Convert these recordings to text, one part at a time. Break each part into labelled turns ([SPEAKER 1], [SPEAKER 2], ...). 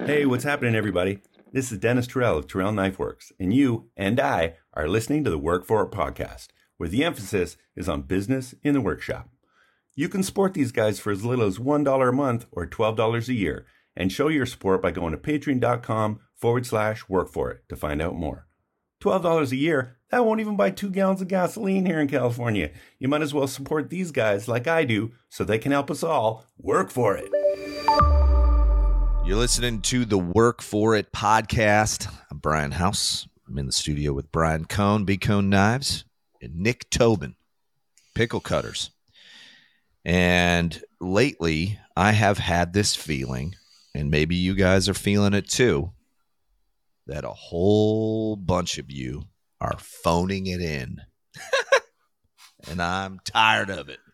[SPEAKER 1] Hey, what's happening, everybody? This is Dennis Terrell of Terrell Knife Works, and you and I are listening to the Work For It podcast, where the emphasis is on business in the workshop. You can support these guys for as little as $1 a month or $12 a year, and show your support by going to patreon.com/workforit to find out more. $12 a year, that won't even buy 2 gallons of gasoline here in California. You might as well support these guys like I do so they can help us all work for it.
[SPEAKER 2] You're listening to the Work For It podcast. I'm Brian House. I'm in the studio with Brian Cohn, B Cohn Knives, and Nick Tobin, Pickle Cutters. And lately, I have had this feeling, and maybe you guys are feeling it too, that a whole bunch of you are phoning it in. And I'm tired of it.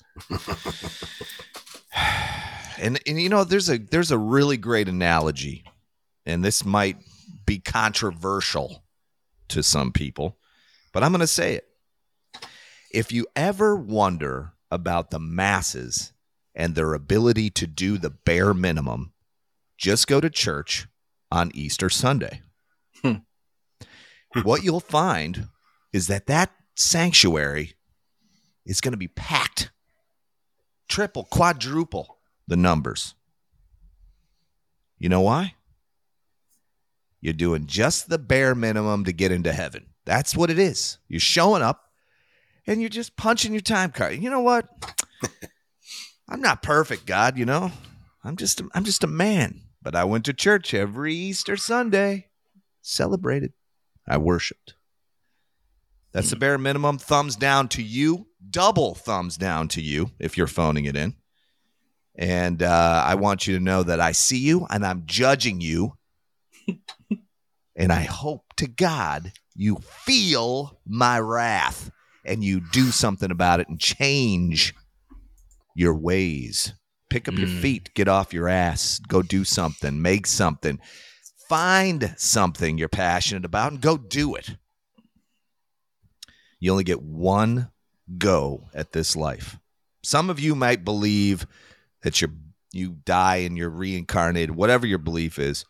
[SPEAKER 2] And you know, there's a really great analogy, and this might be controversial to some people, but I'm going to say it. If you ever wonder about the masses and their ability to do the bare minimum, just go to church on Easter Sunday. What you'll find is that sanctuary is going to be packed. Triple, quadruple the numbers. You know why? You're doing just the bare minimum to get into heaven. That's what it is. You're showing up and you're just punching your time card. You know what? I'm not perfect, God, you know. I'm just a man. But I went to church every Easter Sunday. Celebrated. I worshiped. That's the bare minimum. Thumbs down to you. Double thumbs down to you if you're phoning it in. And I want you to know that I see you and I'm judging you. And I hope to God you feel my wrath and you do something about it and change your ways. Pick up your feet, get off your ass, go do something, make something. Find something you're passionate about and go do it. You only get one go at this life. Some of you might believe that you die and you're reincarnated, whatever your belief is.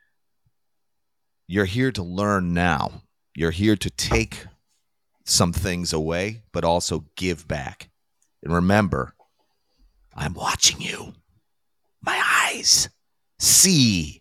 [SPEAKER 2] You're here to learn now. You're here to take some things away, but also give back. And remember, I'm watching you. My eyes see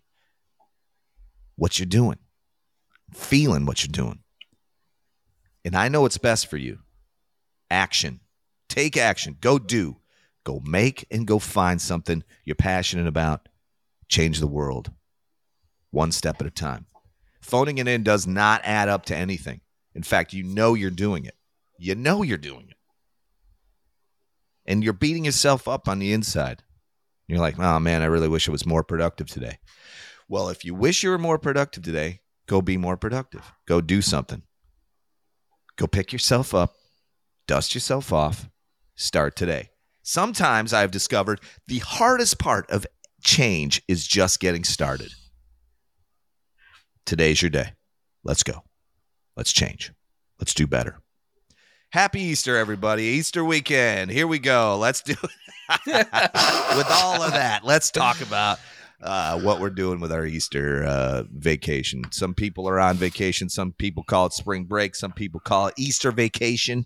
[SPEAKER 2] what you're doing, feeling what you're doing. And I know what's best for you. Action. Take action. Go do. Go make and go find something you're passionate about. Change the world. One step at a time. Phoning it in does not add up to anything. In fact, you know you're doing it. You know you're doing it. And you're beating yourself up on the inside. You're like, oh man, I really wish I was more productive today. Well, if you wish you were more productive today, go be more productive. Go do something. Go pick yourself up, dust yourself off, start today. Sometimes I've discovered the hardest part of change is just getting started. Today's your day. Let's go. Let's change. Let's do better. Happy Easter, everybody. Easter weekend. Here we go. Let's do it. With all of that, let's talk about what we're doing with our Easter vacation. Some people are on vacation. Some people call it spring break. Some people call it Easter vacation.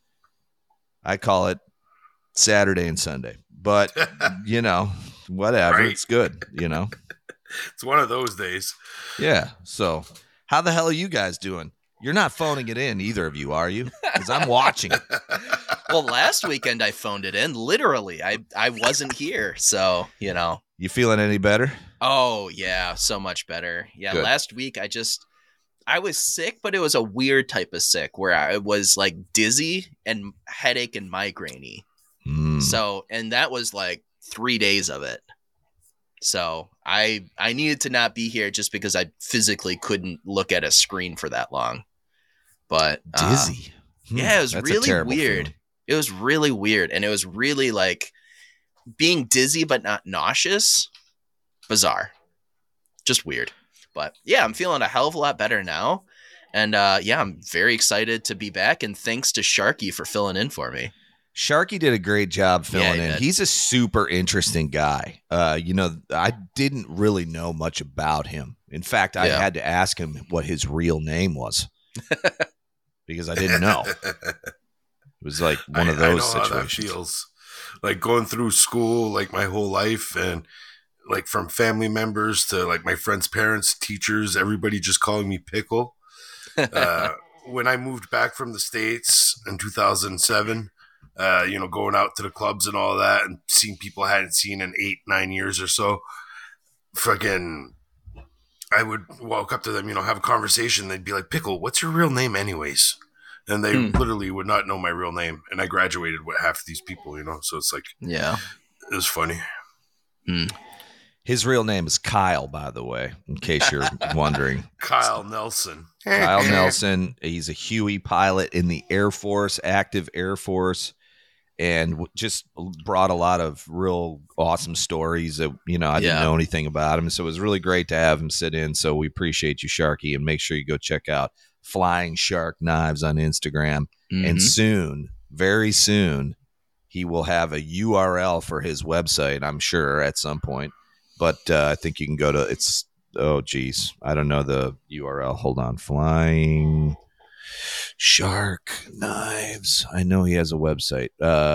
[SPEAKER 2] I call it Saturday and Sunday. But, you know, whatever. Right. It's good, you know.
[SPEAKER 3] It's one of those days.
[SPEAKER 2] Yeah. So how the hell are you guys doing? You're not phoning it in, either of you, are you? Because I'm watching it.
[SPEAKER 4] Well, last weekend I phoned it in. Literally, I wasn't here. So, you know.
[SPEAKER 2] You feeling any better?
[SPEAKER 4] Oh, yeah. So much better. Yeah.
[SPEAKER 2] Good.
[SPEAKER 4] Last week I was sick, but it was a weird type of sick where I was like dizzy and headache and migraine-y. So, and that was like 3 days of it. So I needed to not be here just because I physically couldn't look at a screen for that long. But
[SPEAKER 2] dizzy.
[SPEAKER 4] Yeah, it was really weird. Feeling. It was really weird. And it was really like being dizzy, but not nauseous. Bizarre. Just weird. But yeah, I'm feeling a hell of a lot better now. And yeah, I'm very excited to be back. And thanks to Sharky for filling in for me.
[SPEAKER 2] Sharky did a great job filling
[SPEAKER 4] he
[SPEAKER 2] in.
[SPEAKER 4] did.
[SPEAKER 2] He's a super interesting guy. I didn't really know much about him. In fact, I had to ask him what his real name was because I didn't know. It was like one of those
[SPEAKER 3] I know
[SPEAKER 2] situations.
[SPEAKER 3] how that feels. Like going through school, like my whole life, and like from family members to like my friends' parents, teachers, everybody just calling me Pickle. When I moved back from the States in 2007, going out to the clubs and all that and seeing people I hadn't seen in 8-9 years or so, I would walk up to them, have a conversation. They'd be like, Pickle, what's your real name anyways? And they literally would not know my real name. And I graduated with half of these people, so it's like, it was funny.
[SPEAKER 2] His real name is Kyle, by the way, in case you're wondering.
[SPEAKER 3] Kyle Nelson.
[SPEAKER 2] Kyle Nelson. He's a Huey pilot in the Air Force, active Air Force, and just brought a lot of real awesome stories that, I didn't know anything about him. So it was really great to have him sit in. So we appreciate you, Sharky, and make sure you go check out Flying Shark Knives on Instagram. And soon, very soon, he will have a URL for his website, I'm sure, at some point. But I think you can go to I don't know the URL. Hold on. Flying Shark Knives. I know he has a website.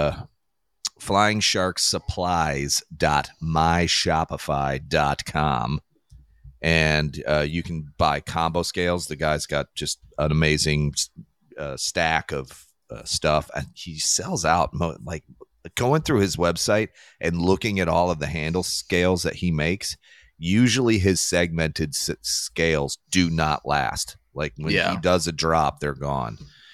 [SPEAKER 2] FlyingSharkSupplies.myshopify.com. And you can buy combo scales. The guy's got just an amazing stack of stuff. And he sells out like going through his website and looking at all of the handle scales that he makes. Usually his segmented scales do not last. Like when he does a drop, they're gone.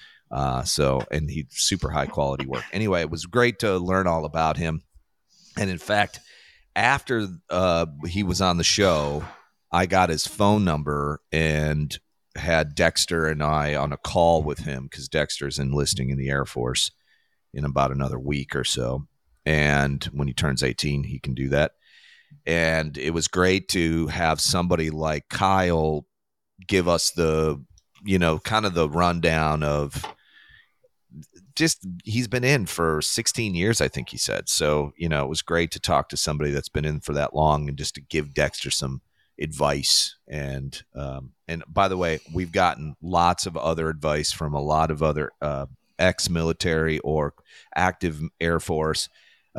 [SPEAKER 2] And he's super high quality work. Anyway, it was great to learn all about him. And in fact, after he was on the show, I got his phone number and had Dexter and I on a call with him because Dexter's enlisting in the Air Force in about another week or so. And when he turns 18, he can do that. And it was great to have somebody like Kyle give us the, kind of the rundown of just, he's been in for 16 years, I think he said. So, it was great to talk to somebody that's been in for that long and just to give Dexter some advice. And by the way, we've gotten lots of other advice from a lot of other ex-military or active Air Force.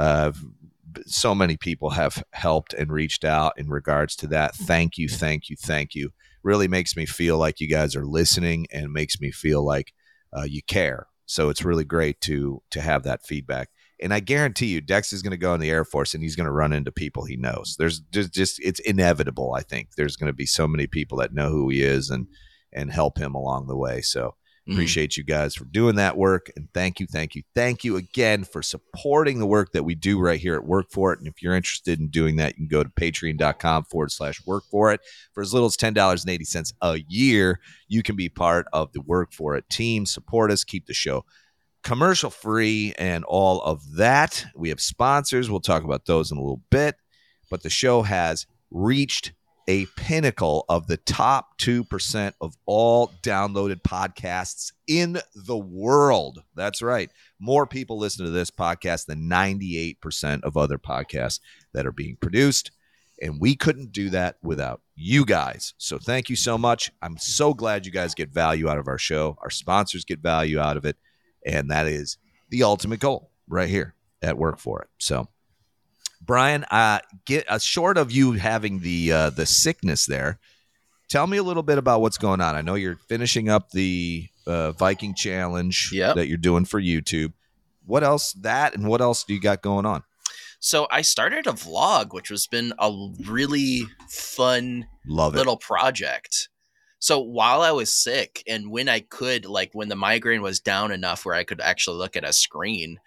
[SPEAKER 2] So many people have helped and reached out in regards to that. Thank you. Really makes me feel like you guys are listening and makes me feel like you care. So it's really great to have that feedback. And I guarantee you, Dex is going to go in the Air Force and he's going to run into people he knows. There's just it's inevitable. I think there's going to be so many people that know who he is and help him along the way. So appreciate you guys for doing that work. And thank you again for supporting the work that we do right here at Work For It. And if you're interested in doing that, you can go to patreon.com/work for it. For as little as $10.80 a year, you can be part of the Work For It team. Support us, keep the show commercial free and all of that. We have sponsors. We'll talk about those in a little bit. But the show has reached a pinnacle of the top 2% of all downloaded podcasts in the world. That's right. More people listen to this podcast than 98% of other podcasts that are being produced. And we couldn't do that without you guys. So thank you so much. I'm so glad you guys get value out of our show. Our sponsors get value out of it. And that is the ultimate goal right here at Work For It. So, Brian, short of you having the sickness there, tell me a little bit about what's going on. I know you're finishing up the Viking Challenge that you're doing for YouTube. What else do you got going on?
[SPEAKER 4] So I started a vlog, which has been a really fun little project. So while I was sick and when I could, like when the migraine was down enough where I could actually look at a screen,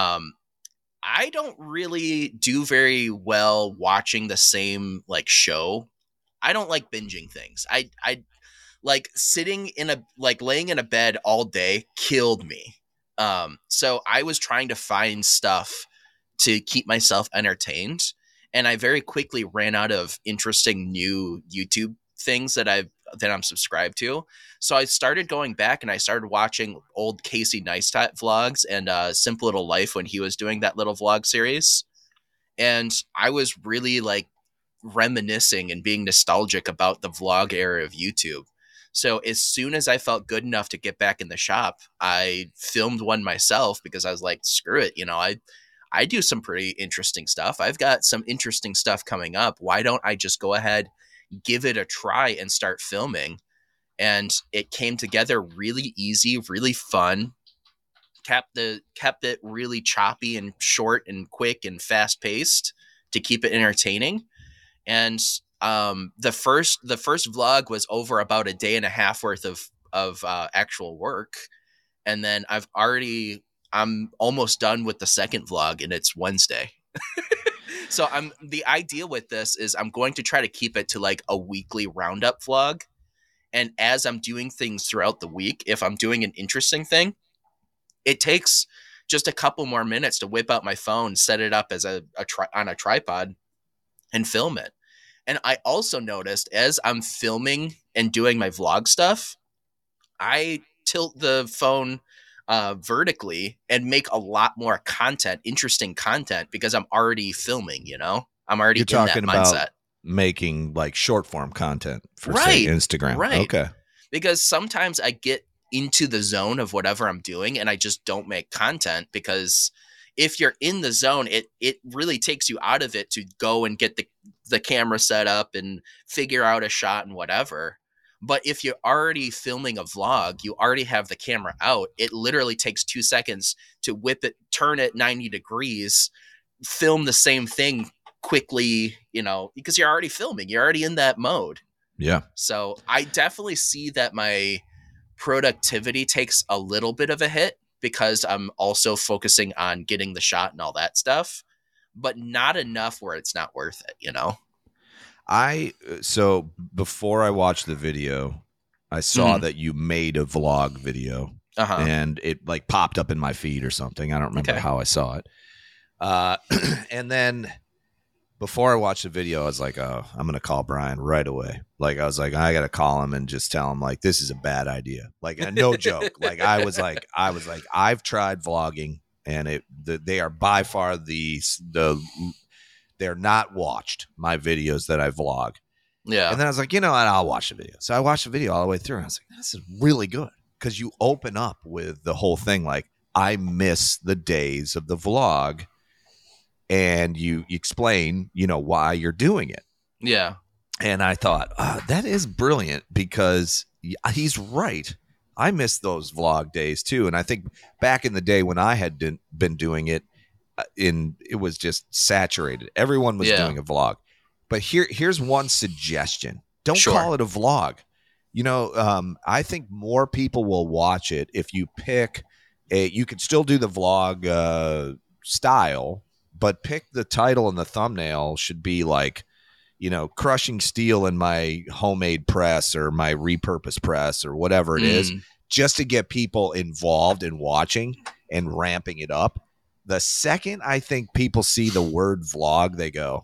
[SPEAKER 4] I don't really do very well watching the same like show. I don't like binging things. I like laying in a bed all day killed me. So I was trying to find stuff to keep myself entertained. And I very quickly ran out of interesting new YouTube things that I've that I'm subscribed to. So I started going back and I started watching old Casey Neistat vlogs and Simple Little Life when he was doing that little vlog series. And I was really like reminiscing and being nostalgic about the vlog era of YouTube. So as soon as I felt good enough to get back in the shop, I filmed one myself because I was like, screw it. I do some pretty interesting stuff. I've got some interesting stuff coming up. Why don't I just go ahead, give it a try and start filming? And it came together really easy, really fun. Kept it really choppy and short and quick and fast paced to keep it entertaining. And the first vlog was over about a day and a half worth of actual work. And then I'm almost done with the second vlog and it's Wednesday. So the idea with this is I'm going to try to keep it to like a weekly roundup vlog. And as I'm doing things throughout the week, if I'm doing an interesting thing, it takes just a couple more minutes to whip out my phone, set it up as on a tripod and film it. And I also noticed as I'm filming and doing my vlog stuff, I tilt the phone vertically and make a lot more content, interesting content, because I'm already filming, I'm already in that mindset.
[SPEAKER 2] About making like short form content for say Instagram.
[SPEAKER 4] Right.
[SPEAKER 2] Okay.
[SPEAKER 4] Because sometimes I get into the zone of whatever I'm doing and I just don't make content, because if you're in the zone, it really takes you out of it to go and get the camera set up and figure out a shot and whatever. But if you're already filming a vlog, you already have the camera out. It literally takes 2 seconds to whip it, turn it 90 degrees, film the same thing quickly, because you're already filming. You're already in that mode.
[SPEAKER 2] Yeah.
[SPEAKER 4] So I definitely see that my productivity takes a little bit of a hit because I'm also focusing on getting the shot and all that stuff, but not enough where it's not worth it,
[SPEAKER 2] So before I watched the video, I saw that you made a vlog video and it like popped up in my feed or something. I don't remember how I saw it. And then before I watched the video, I was like, oh, I'm going to call Brian right away. Like, I was like, I got to call him and just tell him like, this is a bad idea. Like, no joke. Like, I was like, I've tried vlogging and they are by far they're not watched, my videos that I vlog.
[SPEAKER 4] Yeah.
[SPEAKER 2] And then I was like, I'll watch the video. So I watched the video all the way through and I was like, this is really good. Because you open up with the whole thing like, I miss the days of the vlog. And you explain, why you're doing it.
[SPEAKER 4] Yeah.
[SPEAKER 2] And I thought, that is brilliant because he's right. I miss those vlog days too. And I think back in the day when I had been doing it, it was just saturated. Everyone was doing a vlog. But here's one suggestion. Don't call it a vlog. I think more people will watch it if you pick you could still do the vlog style, but pick the title and the thumbnail should be like, crushing steel in my homemade press or my repurposed press or whatever it is, just to get people involved in watching and ramping it up. The second I think people see the word vlog, they go,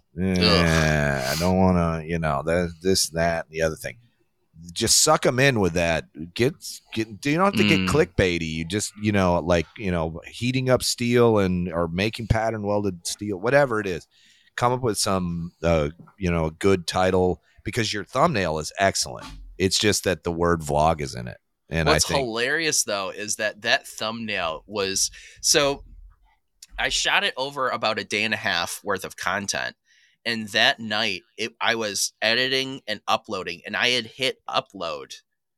[SPEAKER 2] I don't want to, this, that, and the other thing. Just suck them in with that. You don't have to get clickbaity. You just, heating up steel or making pattern welded steel, whatever it is. Come up with some, a good title because your thumbnail is excellent. It's just that the word vlog is in it. And
[SPEAKER 4] what's hilarious though is that thumbnail was so. I shot it over about a day and a half worth of content. And that night I was editing and uploading and I had hit upload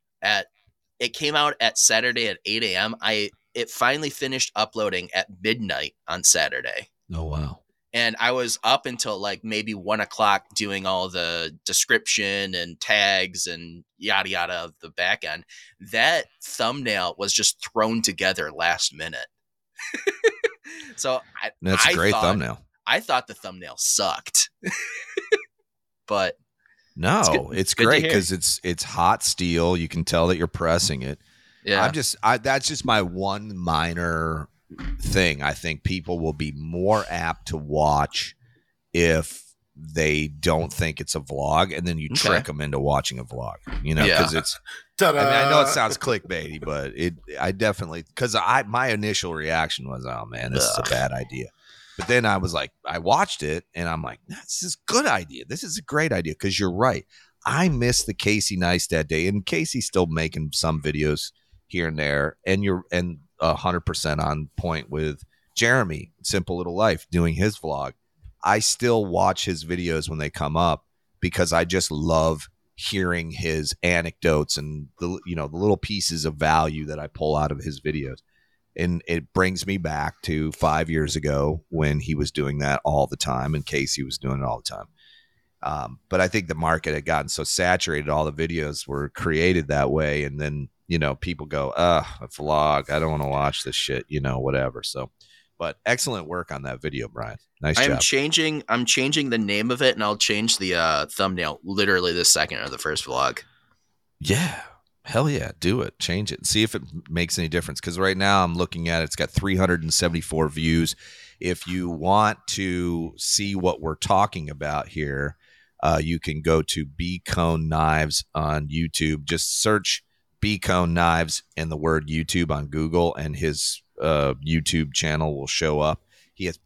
[SPEAKER 4] it came out at Saturday at 8 a.m. It finally finished uploading at midnight on Saturday.
[SPEAKER 2] Oh, wow.
[SPEAKER 4] And I was up until like maybe 1 o'clock doing all the description and tags and yada, yada of the back end. That thumbnail was just thrown together last minute. So
[SPEAKER 2] that's a great thumbnail.
[SPEAKER 4] I thought the thumbnail sucked, but
[SPEAKER 2] no, it's great because it's hot steel. You can tell that you're pressing it.
[SPEAKER 4] Yeah,
[SPEAKER 2] that's just my one minor thing. I think people will be more apt to watch if they don't think it's a vlog, and then you trick them into watching a vlog, because it's,
[SPEAKER 3] Ta-da!
[SPEAKER 2] I mean, I know it sounds clickbaity, but I definitely, because my initial reaction was, oh man, this is a bad idea. But then I was like, I watched it and I'm like, this is a good idea. This is a great idea. Cause you're right. I miss the Casey Neistat day, and Casey's still making some videos here and there. And you're 100% on point with Jeremy, Simple Little Life, doing his vlog. I still watch his videos when they come up because I just love hearing his anecdotes and the little pieces of value that I pull out of his videos. And it brings me back to 5 years ago when he was doing that all the time and Casey was doing it all the time. But I think the market had gotten so saturated, all the videos were created that way. And then, people go, a vlog, I don't want to watch this shit, whatever. So, but excellent work on that video, Brian. Nice job.
[SPEAKER 4] I'm changing the name of it, and I'll change the thumbnail literally the second of the first vlog.
[SPEAKER 2] Yeah. Hell yeah. Do it. Change it. See if it makes any difference. Because right now I'm looking at it. It's got 374 views. If you want to see what we're talking about here, you can go to B-Cone Knives on YouTube. Just search B-Cone Knives and the word YouTube on Google, and his YouTube channel will show up. He has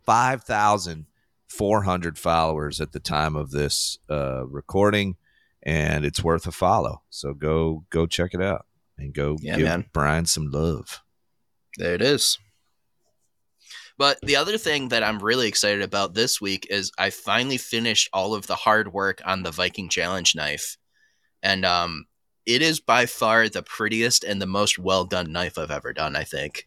[SPEAKER 2] 5,400 followers at the time of this recording, and it's worth a follow. So go check it out and give Brian some love.
[SPEAKER 4] There it is. But the other thing that I'm really excited about this week is I finally finished all of the hard work on the Viking Challenge knife. And it is by far the prettiest and the most well done knife I've ever done, I think.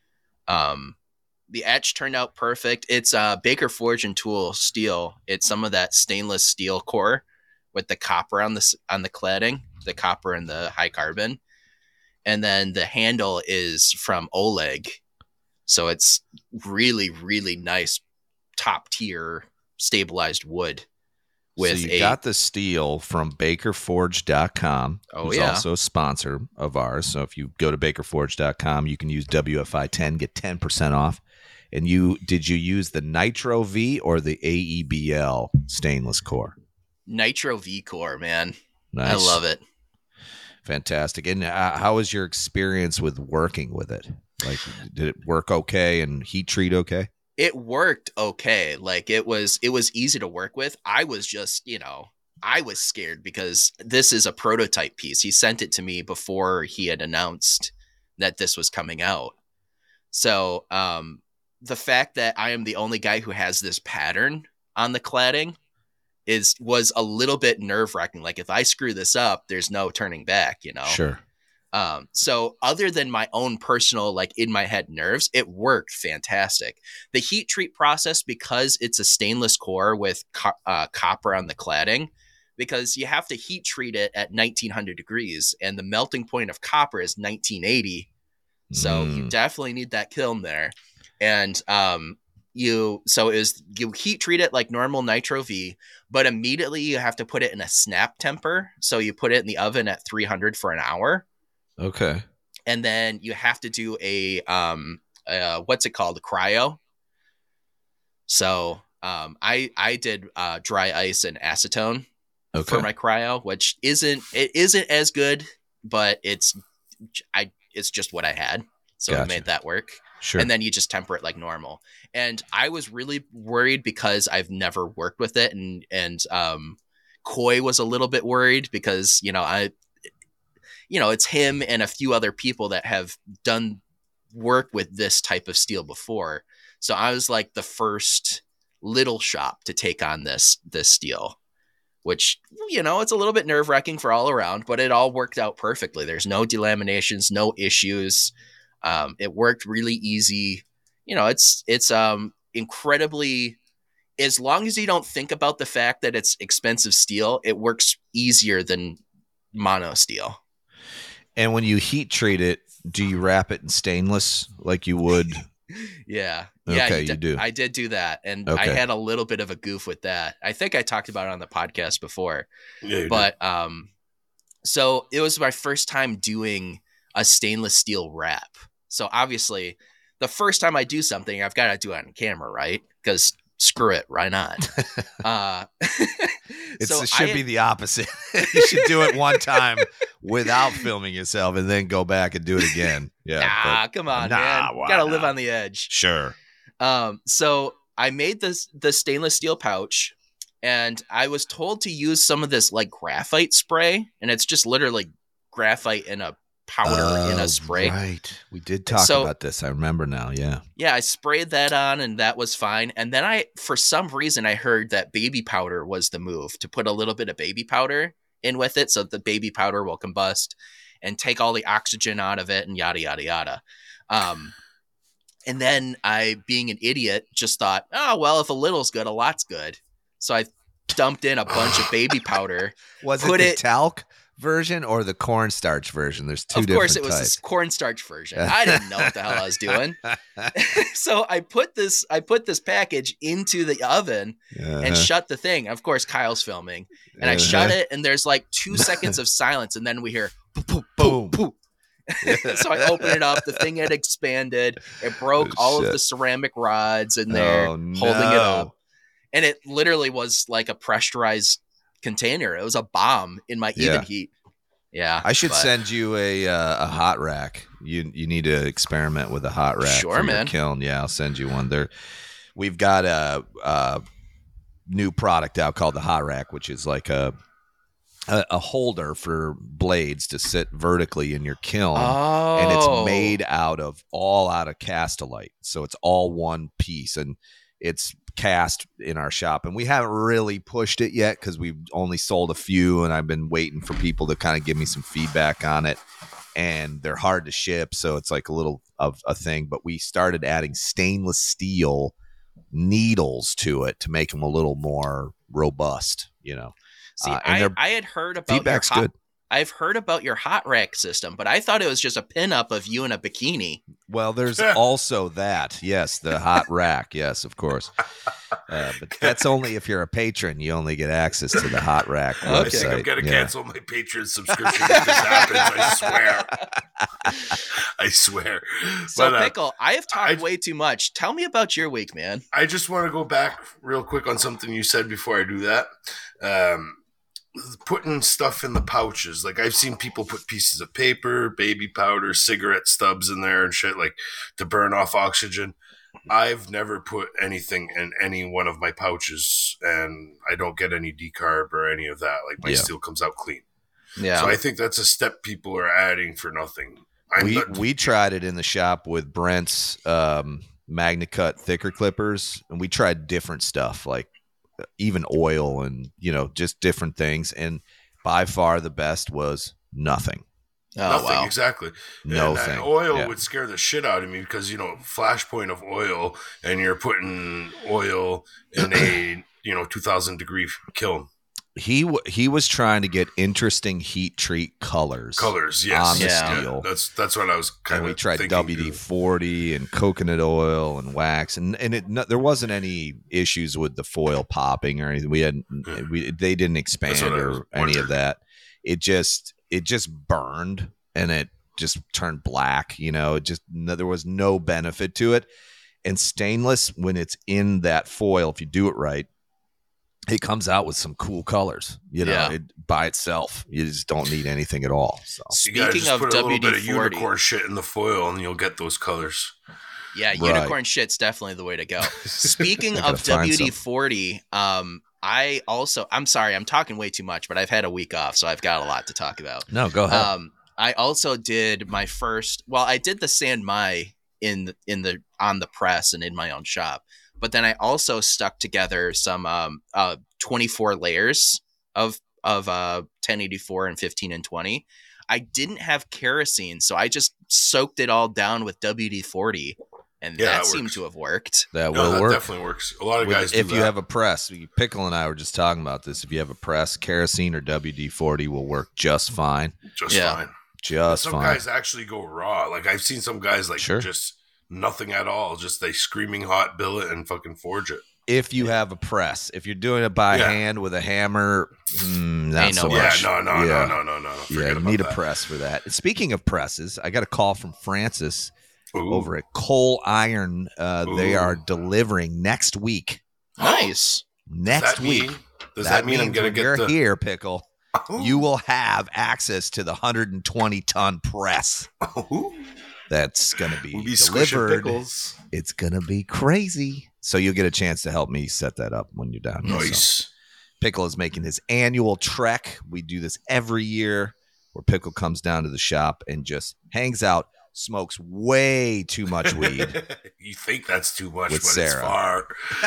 [SPEAKER 4] The etch turned out perfect. It's Baker Forge and Tool steel. It's some of that stainless steel core with the copper on the cladding, the copper and the high carbon. And then the handle is from Oleg. So it's really, really nice top tier stabilized wood.
[SPEAKER 2] So you got the steel from BakerForge.com, who's also a sponsor of ours. So if you go to BakerForge.com, you can use WFI10, get 10% off. And did you use the Nitro V or the AEBL stainless core?
[SPEAKER 4] Nitro V core, man.
[SPEAKER 2] Nice.
[SPEAKER 4] I love it.
[SPEAKER 2] Fantastic. And how was your experience with working with it? Like, did it work okay and heat treat okay?
[SPEAKER 4] It worked okay. Like it was easy to work with. I was just, I was scared because this is a prototype piece. He sent it to me before he had announced that this was coming out. So, the fact that I am the only guy who has this pattern on the cladding was a little bit nerve-wracking. Like if I screw this up, there's no turning back,
[SPEAKER 2] Sure.
[SPEAKER 4] So other than my own personal, like in my head nerves, it worked fantastic. The heat treat process, because it's a stainless core with copper on the cladding, because you have to heat treat it at 1900 degrees and the melting point of copper is 1980. So you definitely need that kiln there. And you heat treat it like normal Nitro V, but immediately you have to put it in a snap temper. So you put it in the oven at 300 for an hour.
[SPEAKER 2] Okay.
[SPEAKER 4] And then you have to do a what's it called? A cryo. So I did dry ice and acetone for my cryo, which isn't as good, but it's just what I had. So I made that work.
[SPEAKER 2] Sure.
[SPEAKER 4] And then you just temper it like normal. And I was really worried because I've never worked with it. And Coy was a little bit worried because, it's him and a few other people that have done work with this type of steel before. So I was like the first little shop to take on this steel, which, it's a little bit nerve wracking for all around, but it all worked out perfectly. There's no delaminations, no issues. It worked really easy. It's incredibly, as long as you don't think about the fact that it's expensive steel, it works easier than mono steel.
[SPEAKER 2] And when you heat treat it, do you wrap it in stainless like you would?
[SPEAKER 4] Yeah.
[SPEAKER 2] Okay, you do.
[SPEAKER 4] I did do that. And I had a little bit of a goof with that. I think I talked about it on the podcast before.
[SPEAKER 3] Yeah,
[SPEAKER 4] but so it was my first time doing a stainless steel wrap. So obviously the first time I do something, I've got to do it on camera, right? Because screw it, why not?
[SPEAKER 2] It
[SPEAKER 4] So
[SPEAKER 2] should be the opposite. You should do it one time without filming yourself and then go back and do it again. Yeah.
[SPEAKER 4] Come on,
[SPEAKER 2] Nah,
[SPEAKER 4] man.
[SPEAKER 2] why
[SPEAKER 4] Gotta live
[SPEAKER 2] not?
[SPEAKER 4] on the edge.
[SPEAKER 2] Sure.
[SPEAKER 4] So I made the stainless steel pouch, and I was told to use some of this like graphite spray, and it's just literally graphite in a powder in a spray.
[SPEAKER 2] Right. We did talk about this. I remember now. Yeah.
[SPEAKER 4] Yeah, I sprayed that on, and that was fine. And then for some reason, I heard that baby powder was the move, to put a little bit of baby powder in with it, so the baby powder will combust and take all the oxygen out of it, and yada yada yada. And then I, being an idiot, just thought, oh well, if a little's good, a lot's good. So I dumped in a bunch of baby powder.
[SPEAKER 2] Was it the talc version or the cornstarch version? There's two different types.
[SPEAKER 4] Of course, it was the cornstarch version. I didn't know what the hell I was doing. So I put this package into the oven and shut the thing. Of course, Kyle's filming, and I shut it, and there's like 2 seconds of silence, and then we hear boom, boom, boom. So I open it up. The thing had expanded. It broke all of the ceramic rods in there, holding it up, and it literally was like a pressurized container. It was a bomb in my even heat. Yeah,
[SPEAKER 2] I should send you a hot rack. You need to experiment with a hot rack.
[SPEAKER 4] Sure, man.
[SPEAKER 2] Kiln. Yeah, I'll send you one. We've got a new product out called the hot rack, which is like a holder for blades to sit vertically in your kiln, and it's made out of Castolite, so it's all one piece, and it's cast in our shop, and we haven't really pushed it yet because we've only sold a few, and I've been waiting for people to kind of give me some feedback on it, and they're hard to ship, so it's like a little of a thing. But we started adding stainless steel needles to it to make them a little more robust,
[SPEAKER 4] See, I had heard about
[SPEAKER 2] feedback's good.
[SPEAKER 4] I've heard about your hot rack system, but I thought it was just a pinup of you in a bikini.
[SPEAKER 2] Well, there's also that. Yes, the hot rack. Yes, of course. But that's only if you're a patron. You only get access to the hot rack website.
[SPEAKER 3] I think I'm going to cancel my Patreon subscription if this happens. I swear.
[SPEAKER 4] So, Pickle, I have talked way too much. Tell me about your week, man.
[SPEAKER 3] I just want to go back real quick on something you said before I do that. Putting stuff in the pouches. Like, I've seen people put pieces of paper, baby powder, cigarette stubs in there and shit, like to burn off oxygen. I've never put anything in any one of my pouches, and I don't get any decarb or any of that. Like, my steel comes out clean. Yeah. So I think that's a step people are adding for nothing.
[SPEAKER 2] We tried it in the shop with Brent's MagnaCut thicker clippers, and we tried different stuff, like even oil and just different things, and by far the best was nothing.
[SPEAKER 3] Nothing, exactly.
[SPEAKER 2] Nothing.
[SPEAKER 3] Oil would scare the shit out of me because flashpoint of oil, and you're putting oil in a 2,000 degree kiln.
[SPEAKER 2] He was trying to get interesting heat treat colors.
[SPEAKER 3] Yes,
[SPEAKER 2] on the steel.
[SPEAKER 3] That's what I was kind of.
[SPEAKER 2] And we tried
[SPEAKER 3] thinking
[SPEAKER 2] WD-40 and coconut oil and wax, and there wasn't any issues with the foil popping or anything. They didn't expand or any of that. It just burned, and it just turned black. There was no benefit to it. And stainless, when it's in that foil, if you do it right, it comes out with some cool colors, by itself. You just don't need anything at all. So,
[SPEAKER 4] speaking of
[SPEAKER 3] put a little bit of
[SPEAKER 4] WD-40,
[SPEAKER 3] unicorn shit in the foil, and you'll get those colors.
[SPEAKER 4] Yeah, unicorn shit's definitely the way to go. Speaking of WD-40, I'm sorry, I'm talking way too much, but I've had a week off, so I've got a lot to talk about.
[SPEAKER 2] No, go ahead.
[SPEAKER 4] I also did my first. Well, I did the San Mai on the press and in my own shop. But then I also stuck together some 24 layers of 1084 and 15 and 20. I didn't have kerosene, so I just soaked it all down with WD-40, and that seemed to have worked.
[SPEAKER 2] That will work.
[SPEAKER 3] Definitely works. A lot of guys do
[SPEAKER 2] if you have a press. Pickle and I were just talking about this. If you have a press, kerosene or WD-40 will work just fine.
[SPEAKER 3] Fine.
[SPEAKER 2] Just
[SPEAKER 3] fine. Some guys actually go raw. Like, I've seen some guys just nothing at all. Just they screaming hot billet and fucking forge it.
[SPEAKER 2] If you have a press, if you're doing it by hand with a hammer, not so much.
[SPEAKER 3] No.
[SPEAKER 2] Yeah, you need a press for that. Speaking of presses, I got a call from Francis over at Coal Iron. They are delivering next week.
[SPEAKER 4] Nice.
[SPEAKER 2] next week.
[SPEAKER 3] Does that mean I'm going to get
[SPEAKER 2] you're here, Pickle?
[SPEAKER 3] Oh.
[SPEAKER 2] You will have access to the 120-ton press.
[SPEAKER 3] Oh.
[SPEAKER 2] That's going to be
[SPEAKER 3] squishing
[SPEAKER 2] delivered.
[SPEAKER 3] pickles.
[SPEAKER 2] It's going to be crazy. So you'll get a chance to help me set that up when you're down here.
[SPEAKER 3] Nice.
[SPEAKER 2] So Pickle is making his annual trek. We do this every year where Pickle comes down to the shop and just hangs out, smokes way too much weed.
[SPEAKER 3] You think that's too much,
[SPEAKER 2] With
[SPEAKER 3] but
[SPEAKER 2] Sarah.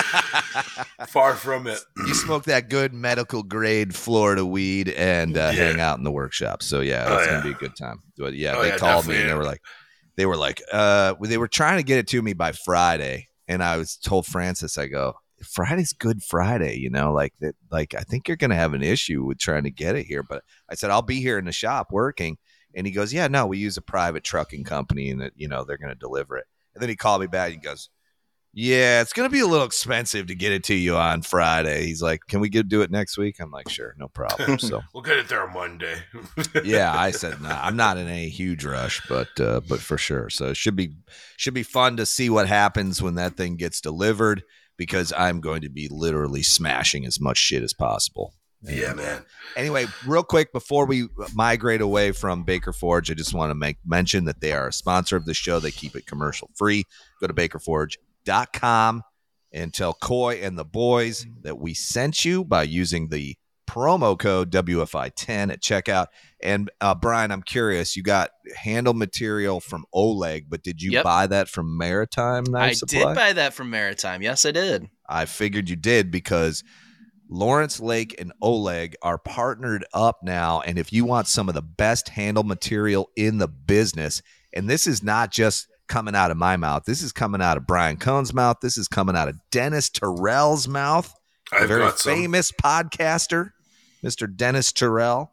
[SPEAKER 3] it's far from it.
[SPEAKER 2] You smoke that good medical grade Florida weed and hang out in the workshop. So it's going to be a good time. But they called me and they were like, they were trying to get it to me by Friday. And I was told Francis, I go, Friday's Good Friday, like that. Like, I think you're going to have an issue with trying to get it here. But I said, I'll be here in the shop working. And he goes, yeah, no, we use a private trucking company and that, they're going to deliver it. And then he called me back and goes, yeah, it's going to be a little expensive to get it to you on Friday. He's like, can we do it next week? I'm like, sure, no problem. So
[SPEAKER 3] we'll get it there on Monday.
[SPEAKER 2] Yeah, I said, nah, I'm not in a huge rush, but for sure. So it should be fun to see what happens when that thing gets delivered, because I'm going to be literally smashing as much shit as possible.
[SPEAKER 3] Yeah, man.
[SPEAKER 2] Anyway, real quick, before we migrate away from Baker Forge, I just want to mention that they are a sponsor of the show. They keep it commercial free. Go to bakerforge.com and tell Coy and the boys that we sent you by using the promo code WFI10 at checkout. And Brian, I'm curious, you got handle material from Oleg, but did you buy that from Maritime Knife Supply?
[SPEAKER 4] I did buy that from Maritime. Yes, I did.
[SPEAKER 2] I figured you did, because Lawrence Lake and Oleg are partnered up now. And if you want some of the best handle material in the business, and this is not just coming out of my mouth, this is coming out of Brian Cohn's mouth, this is coming out of Dennis Terrell's mouth, a very famous podcaster, Mr. Dennis Terrell.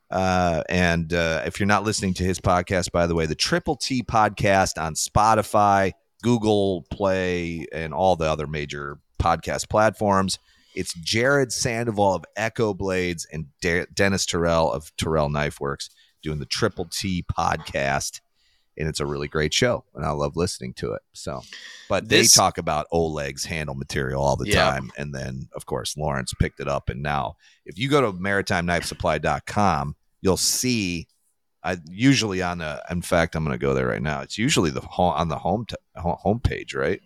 [SPEAKER 2] And if you're not listening to his podcast, by the way, the Triple T podcast on Spotify, Google Play, and all the other major podcast platforms. It's Jared Sandoval of Echo Blades and Dennis Terrell of Terrell Knife Works doing the Triple T podcast. And it's a really great show, and I love listening to it. So, but they talk about Oleg's handle material all the time. And then, of course, Lawrence picked it up. And now, if you go to MaritimeKnifeSupply.com, you'll see, usually on the, in fact, I'm going to go there right now. It's usually on the homepage, right?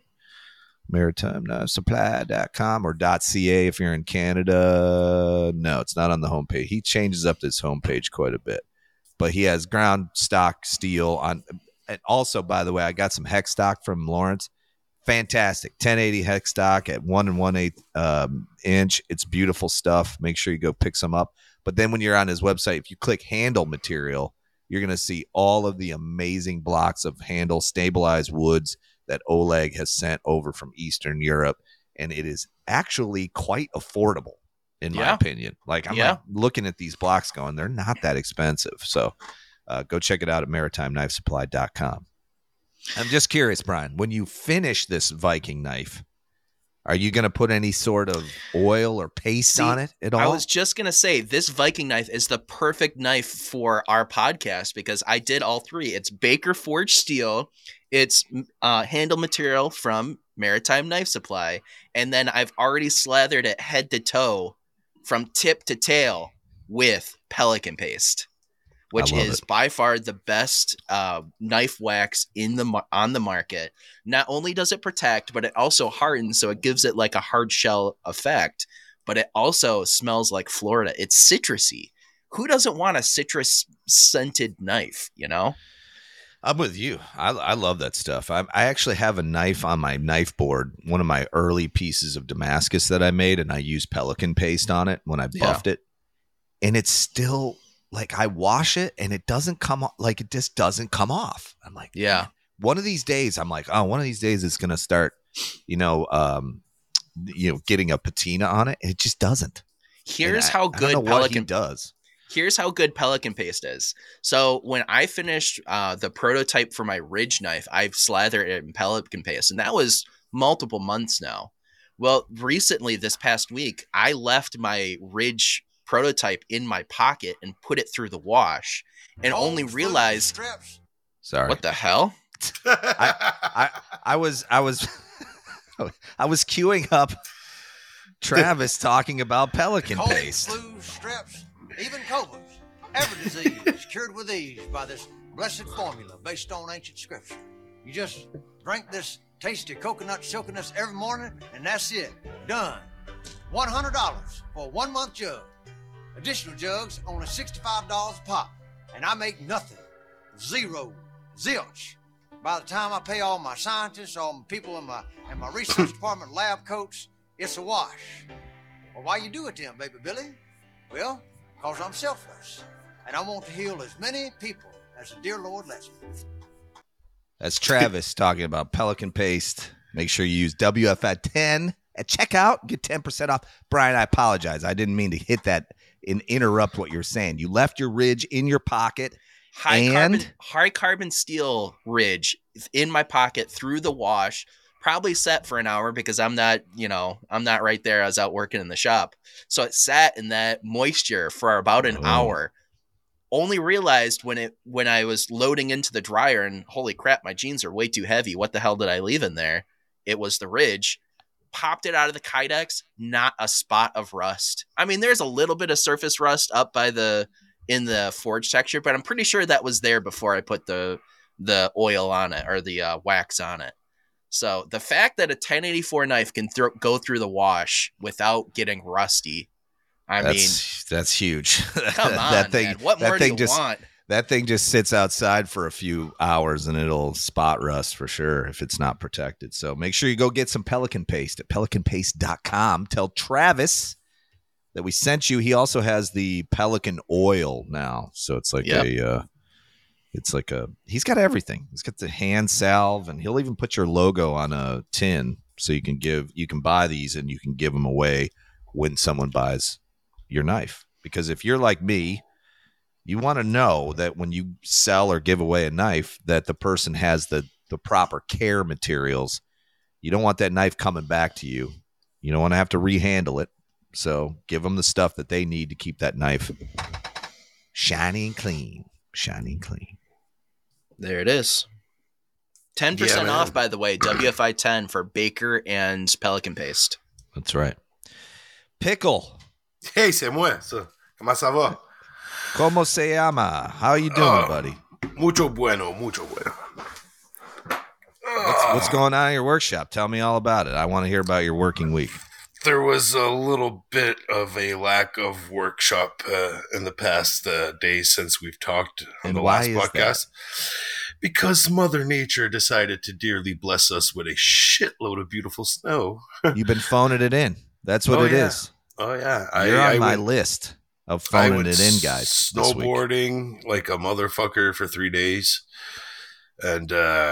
[SPEAKER 2] MaritimeKnifeSupply.com or .ca if you're in Canada. No, it's not on the homepage. He changes up this homepage quite a bit. But he has ground stock steel on. And also, by the way, I got some hex stock from Lawrence. Fantastic. 1080 hex stock at 1 1/8 inch. It's beautiful stuff. Make sure you go pick some up. But then when you're on his website, if you click handle material, you're going to see all of the amazing blocks of handle stabilized woods that Oleg has sent over from Eastern Europe. And it is actually quite affordable, in my opinion. Like, I'm like looking at these blocks going, they're not that expensive. So go check it out at MaritimeKnifeSupply.com. I'm just curious, Brian, when you finish this Viking knife, are you going to put any sort of oil or paste on it at all?
[SPEAKER 4] I was just going to say, this Viking knife is the perfect knife for our podcast, because I did all three. It's Baker Forge steel. It's handle material from Maritime Knife Supply. And then I've already slathered it head to toe from tip to tail with Pelican paste, which is by far the best knife wax on the market. Not only does it protect, but it also hardens, so it gives it like a hard shell effect, but it also smells like Florida. It's citrusy. Who doesn't want a citrus scented knife,
[SPEAKER 2] I'm with you. I love that stuff. I actually have a knife on my knife board, one of my early pieces of Damascus that I made, and I used Pelican paste on it when I buffed it. And it's still, like, I wash it and it doesn't come off, like, it just doesn't come off. I'm like, man, one of these days, I'm like, one of these days it's going to start, getting a patina on it. It just doesn't.
[SPEAKER 4] Here's how good
[SPEAKER 2] Pelican does.
[SPEAKER 4] Here's how good Pelican paste is. So when I finished the prototype for my Ridge knife, I've slathered it in Pelican paste, and that was multiple months now. Well, recently, this past week, I left my Ridge prototype in my pocket and put it through the wash, and only realized,
[SPEAKER 2] sorry,
[SPEAKER 4] what the hell?
[SPEAKER 2] I was I was queuing up Travis talking about pelican
[SPEAKER 5] Cold,
[SPEAKER 2] paste.
[SPEAKER 5] flu, strips, even cobras. Every disease is cured with ease by this blessed formula based on ancient scripture. You just drink this tasty coconut silkiness every morning, and that's it. Done. $100 for a 1 month jug. Additional jugs only $65 a pop. And I make nothing. Zero. Zilch. By the time I pay all my scientists, all my people in my research department lab coats, it's a wash. Well, why you do it then, baby Billy? Well, because I'm selfless. And I want to heal as many people as the dear Lord lets me.
[SPEAKER 2] That's Travis talking about pelican paste. Make sure you use WF10 at checkout. Get 10% off. Brian, I apologize. I didn't mean to hit that and interrupt what you're saying. You left your ridge in your pocket.
[SPEAKER 4] High carbon steel ridge in my pocket through the wash, probably set for an hour because I'm not right there. I was out working in the shop. So it sat in that moisture for about an hour. Only realized when I was loading into the dryer and holy crap, my jeans are way too heavy. What the hell did I leave in there? It was the ridge. Popped it out of the Kydex, not a spot of rust. I mean, there's a little bit of surface rust up by in the forge texture, but I'm pretty sure that was there before I put the oil on it or the wax on it. So the fact that a 1084 knife can go through the wash without getting rusty,
[SPEAKER 2] that's huge.
[SPEAKER 4] Come on, that thing, man. What more do you want?
[SPEAKER 2] That thing just sits outside for a few hours and it'll spot rust for sure if it's not protected. So make sure you go get some pelican paste at pelicanpaste.com. Tell Travis that we sent you. He also has the pelican oil now. So it's like he's got everything. He's got the hand salve and he'll even put your logo on a tin so you can buy these and you can give them away when someone buys your knife. Because if you're like me, you want to know that when you sell or give away a knife that the person has the proper care materials. You don't want that knife coming back to you. You don't want to have to rehandle it. So give them the stuff that they need to keep that knife shiny and clean. Shiny and clean.
[SPEAKER 4] There it is. 10% off, by the way. WFI 10 for Baker and Pelican Paste.
[SPEAKER 2] That's right. Pickle.
[SPEAKER 3] Hey, c'est moi. So, comment ça va?
[SPEAKER 2] ¿Cómo se llama? How are you doing, buddy?
[SPEAKER 3] Mucho bueno, mucho bueno.
[SPEAKER 2] What's going on in your workshop? Tell me all about it. I want to hear about your working week.
[SPEAKER 3] There was a little bit of a lack of workshop in the past days since we've talked on the last podcast. Because Mother Nature decided to dearly bless us with a shitload of beautiful snow.
[SPEAKER 2] You've been phoning it in. That's what it is.
[SPEAKER 3] Oh, yeah.
[SPEAKER 2] You're on my list of phoning it in, guys.
[SPEAKER 3] Snowboarding like a motherfucker for 3 days. And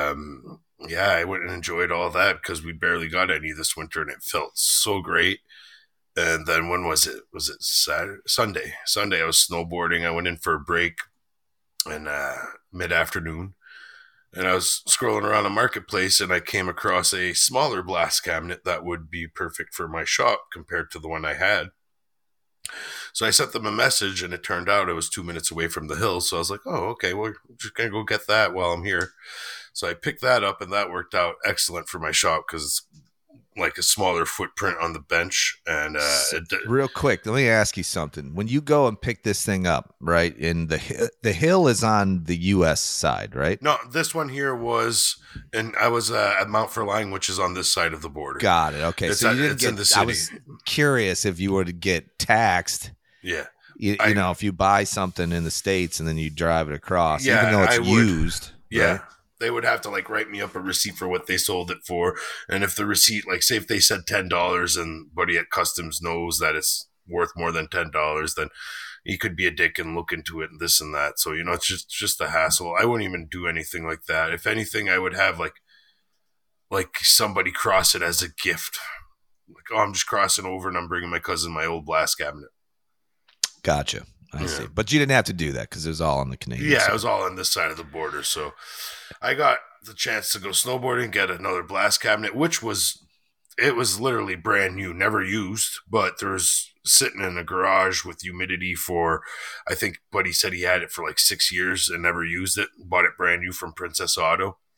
[SPEAKER 3] I went and enjoyed all that because we barely got any this winter and it felt so great. And then when was it? Was it Sunday? Sunday I was snowboarding. I went in for a break in mid-afternoon. And I was scrolling around the marketplace and I came across a smaller blast cabinet that would be perfect for my shop compared to the one I had. So I sent them a message and it turned out it was 2 minutes away from the hill. So I was like, oh, okay, well, I'm just going to go get that while I'm here. So I picked that up and that worked out excellent for my shop because it's like a smaller footprint on the bench. And
[SPEAKER 2] real quick, let me ask you something. When you go and pick this thing up, right, in the hill is on the U.S. side, right?
[SPEAKER 3] No, this one here was, and I was at Mount Verlaine, which is on this side of the border.
[SPEAKER 2] Got it. Okay, so you didn't get. In the city. I was curious if you were to get taxed.
[SPEAKER 3] Yeah,
[SPEAKER 2] you know, if you buy something in the States and then you drive it across, even though it's used.
[SPEAKER 3] Yeah.
[SPEAKER 2] Right?
[SPEAKER 3] They would have to like write me up a receipt for what they sold it for. And if the receipt, like say if they said $10 and buddy at customs knows that it's worth more than $10, then he could be a dick and look into it and this and that. So, you know, it's just a hassle. I wouldn't even do anything like that. If anything, I would have like somebody cross it as a gift. Like, oh, I'm just crossing over and I'm bringing my cousin my old blast cabinet.
[SPEAKER 2] Gotcha. I see. But you didn't have to do that because it was all on the Canadian side.
[SPEAKER 3] It was all on this side of the border. So I got the chance to go snowboarding, get another blast cabinet, which was literally brand new, never used, but there's sitting in a garage with humidity for, I think Buddy said he had it for like 6 years and never used it, bought it brand new from Princess Auto.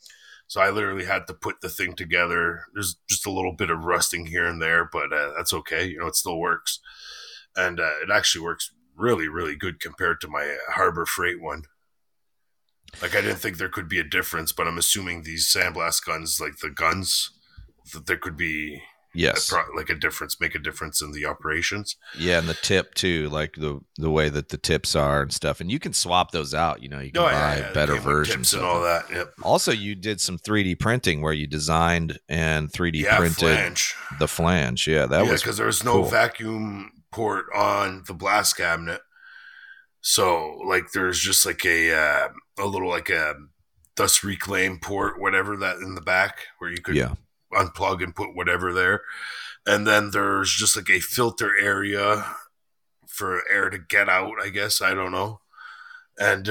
[SPEAKER 3] So I literally had to put the thing together. There's just a little bit of rusting here and there, but that's okay. It still works. And it actually works really, really good compared to my Harbor Freight one. Like, I didn't think there could be a difference, but I'm assuming these sandblast guns, like the guns, that there could be like a difference, make a difference in the operations.
[SPEAKER 2] Yeah, and the tip too, like the way that the tips are and stuff. And you can swap those out. You can buy better versions
[SPEAKER 3] and all that. Yep.
[SPEAKER 2] Also, you did some 3D printing where you designed and 3D printed the flange. Yeah, that was
[SPEAKER 3] because there was no vacuum port on the blast cabinet. So, like, there's just like a little like a dust reclaim port, whatever, that in the back where you could unplug and put whatever there. And then there's just like a filter area for air to get out, I guess. I don't know. And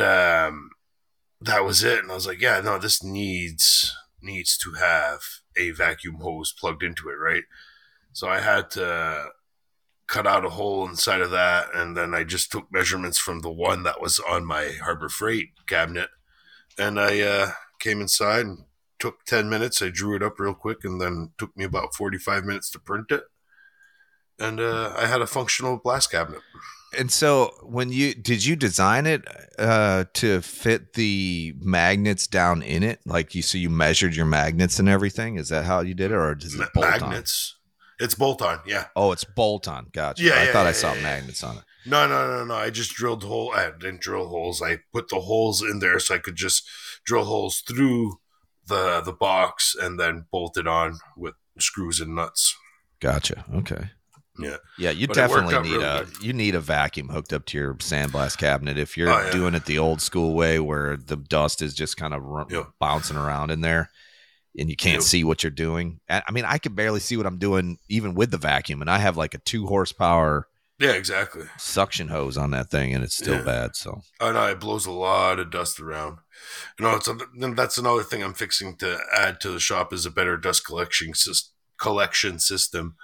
[SPEAKER 3] that was it. And I was like, yeah, no, this needs to have a vacuum hose plugged into it, right? So I had to cut out a hole inside of that, and then I just took measurements from the one that was on my Harbor Freight cabinet, and I came inside and took 10 minutes. I drew it up real quick, and then it took me about 45 minutes to print it, and I had a functional blast cabinet.
[SPEAKER 2] And so did you design it to fit the magnets down in it? Like you measured your magnets and everything? Is that how you did it, or does it bolt
[SPEAKER 3] magnets? It's bolt-on, yeah.
[SPEAKER 2] Oh, it's bolt-on. Gotcha.
[SPEAKER 3] Yeah,
[SPEAKER 2] I thought I saw magnets on it.
[SPEAKER 3] No. I just drilled holes. I didn't drill holes. I put the holes in there so I could just drill holes through the box and then bolt it on with screws and nuts.
[SPEAKER 2] Gotcha. Okay.
[SPEAKER 3] Yeah.
[SPEAKER 2] Yeah, you definitely need a vacuum hooked up to your sandblast cabinet if you're doing it the old school way where the dust is just kind of bouncing around in there. And you can't see what you're doing. I mean, I can barely see what I'm doing even with the vacuum. And I have like a 2 horsepower suction hose on that thing, and it's still bad. So
[SPEAKER 3] I know it blows a lot of dust around. That's another thing I'm fixing to add to the shop is a better dust collection system.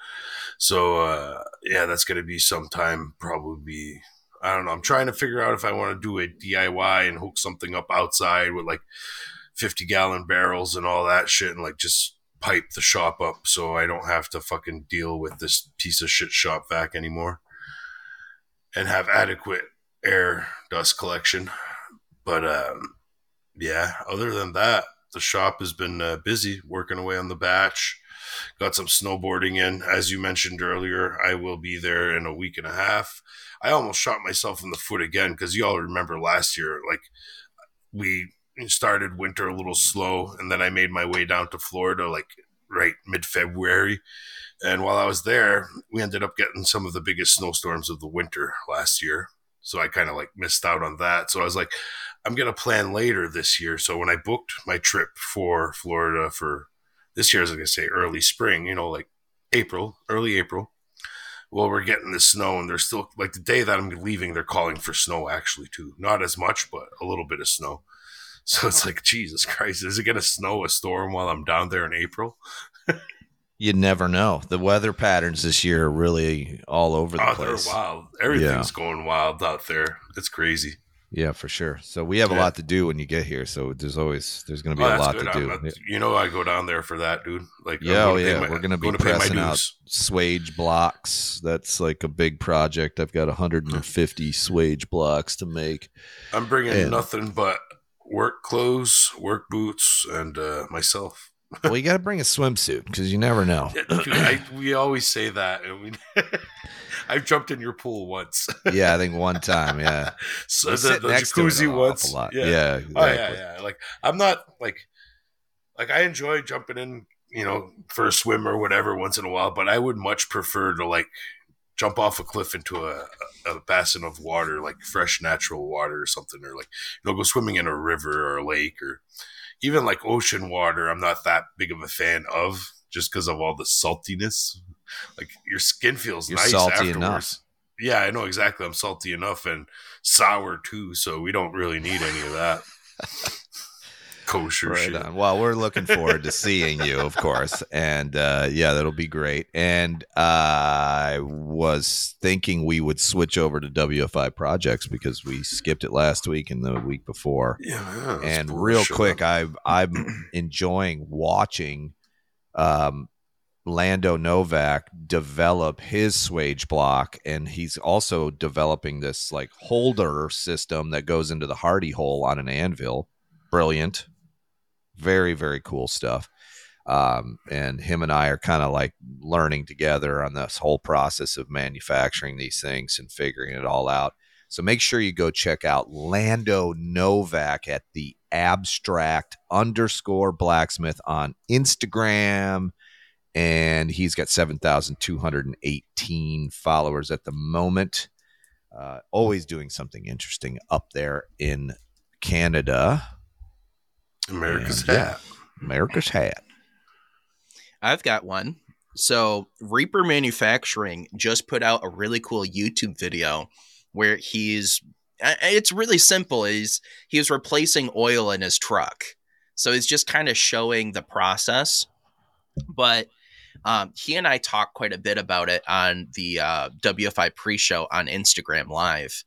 [SPEAKER 3] So that's going to be sometime probably. I don't know. I'm trying to figure out if I want to do a DIY and hook something up outside with like 50-gallon barrels and all that shit, and like just pipe the shop up so I don't have to fucking deal with this piece of shit shop vac anymore, and have adequate air dust collection. But other than that, the shop has been busy working away on the batch. Got some snowboarding in, as you mentioned earlier. I will be there in a week and a half. I almost shot myself in the foot again because you all remember last year, like we started winter a little slow, and then I made my way down to Florida like right mid-February, and while I was there we ended up getting some of the biggest snowstorms of the winter last year, so I kind of like missed out on that. So I was like, I'm gonna plan later this year. So when I booked my trip for Florida for this year, I was gonna say early spring, like early April, well, we're getting the snow, and there's still like the day that I'm leaving, they're calling for snow actually too, not as much but a little bit of snow. So it's like, Jesus Christ, is it going to snow a storm while I'm down there in April?
[SPEAKER 2] You never know. The weather patterns this year are really all over the place.
[SPEAKER 3] They're wild. Everything's going wild out there. It's crazy.
[SPEAKER 2] Yeah, for sure. So we have a lot to do when you get here. So there's going to be a lot to do.
[SPEAKER 3] I go down there for that, dude. Like,
[SPEAKER 2] we're going to be pressing out swage blocks. That's like a big project. I've got 150 swage blocks to make.
[SPEAKER 3] I'm bringing nothing but work clothes, work boots, and myself.
[SPEAKER 2] Well, you got to bring a swimsuit because you never know.
[SPEAKER 3] We always say that. I've jumped in your pool once.
[SPEAKER 2] Yeah, I think one time. Yeah,
[SPEAKER 3] so the jacuzzi once.
[SPEAKER 2] Yeah, exactly.
[SPEAKER 3] Oh yeah. Like I'm not like I enjoy jumping in, for a swim or whatever once in a while, but I would much prefer to like jump off a cliff into a basin of water, like fresh natural water or something, or like go swimming in a river or a lake, or even like ocean water. I'm not that big of a fan of, just because of all the saltiness. Like your skin feels nice
[SPEAKER 2] salty
[SPEAKER 3] afterwards.
[SPEAKER 2] Enough.
[SPEAKER 3] Yeah, I know exactly. I'm salty enough and sour too, so we don't really need any of that. kosher
[SPEAKER 2] Right
[SPEAKER 3] shit.
[SPEAKER 2] on. Well, we're looking forward to seeing you, of course. And yeah, that'll be great. And I was thinking we would switch over to WFI projects because we skipped it last week and the week before.
[SPEAKER 3] Yeah, that's
[SPEAKER 2] And
[SPEAKER 3] bullshit.
[SPEAKER 2] real quick, I'm enjoying watching Lando Novak develop his swage block, and he's also developing this like holder system that goes into the Hardy hole on an anvil. Brilliant. Very, very cool stuff. And him and I are kind of like learning together on this whole process of manufacturing these things and figuring it all out. So make sure you go check out Lando Novak at the abstract_blacksmith on Instagram. And he's got 7,218 followers at the moment. Always doing something interesting up there in Canada.
[SPEAKER 3] America's
[SPEAKER 2] And,
[SPEAKER 3] hat.
[SPEAKER 2] America's hat.
[SPEAKER 4] I've got one. So Reaper Manufacturing just put out a really cool YouTube video where it's really simple. He was replacing oil in his truck. So he's just kind of showing the process. But he and I talked quite a bit about it on the WFI pre-show on Instagram Live.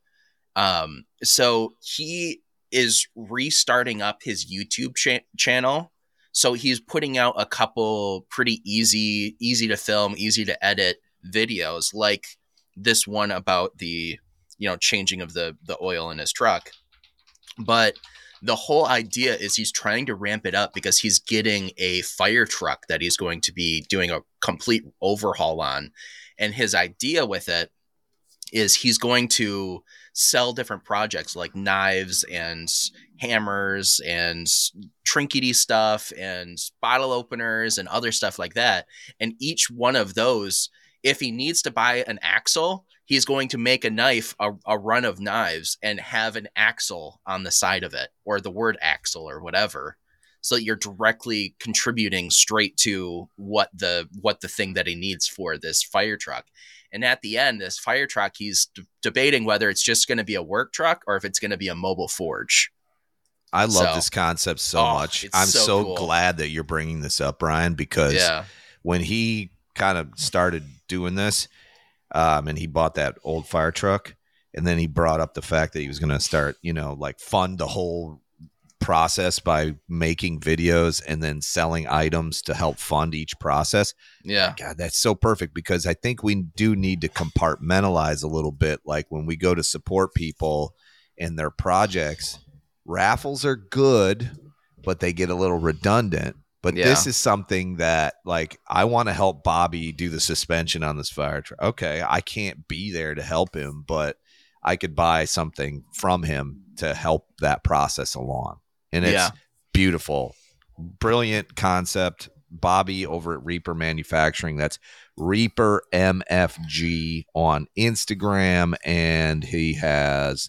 [SPEAKER 4] So he is restarting up his YouTube channel. So he's putting out a couple pretty easy to film, easy to edit videos, like this one about the, changing of the oil in his truck. But the whole idea is he's trying to ramp it up because he's getting a fire truck that he's going to be doing a complete overhaul on. And his idea with it is he's going to sell different projects like knives and hammers and trinkety stuff and bottle openers and other stuff like that. And each one of those, if he needs to buy an axle, he's going to make a knife, a run of knives, and have an axle on the side of it, or the word axle or whatever. So that you're directly contributing straight to what the thing that he needs for this fire truck. And at the end, this fire truck, he's debating whether it's just going to be a work truck or if it's going to be a mobile forge.
[SPEAKER 2] I love this concept so much. I'm so
[SPEAKER 4] cool.
[SPEAKER 2] glad that you're bringing this up, Brian, because when he kind of started doing this, and he bought that old fire truck, and then he brought up the fact that he was going to start, fund the whole process by making videos and then selling items to help fund each process.
[SPEAKER 4] Yeah.
[SPEAKER 2] God, that's so perfect, because I think we do need to compartmentalize a little bit. Like when we go to support people and their projects, raffles are good, but they get a little redundant. But this is something that, like, I want to help Bobby do the suspension on this fire truck. Okay, I can't be there to help him, but I could buy something from him to help that process along. And it's beautiful. Brilliant concept. Bobby over at Reaper Manufacturing. That's Reaper MFG on Instagram. And he has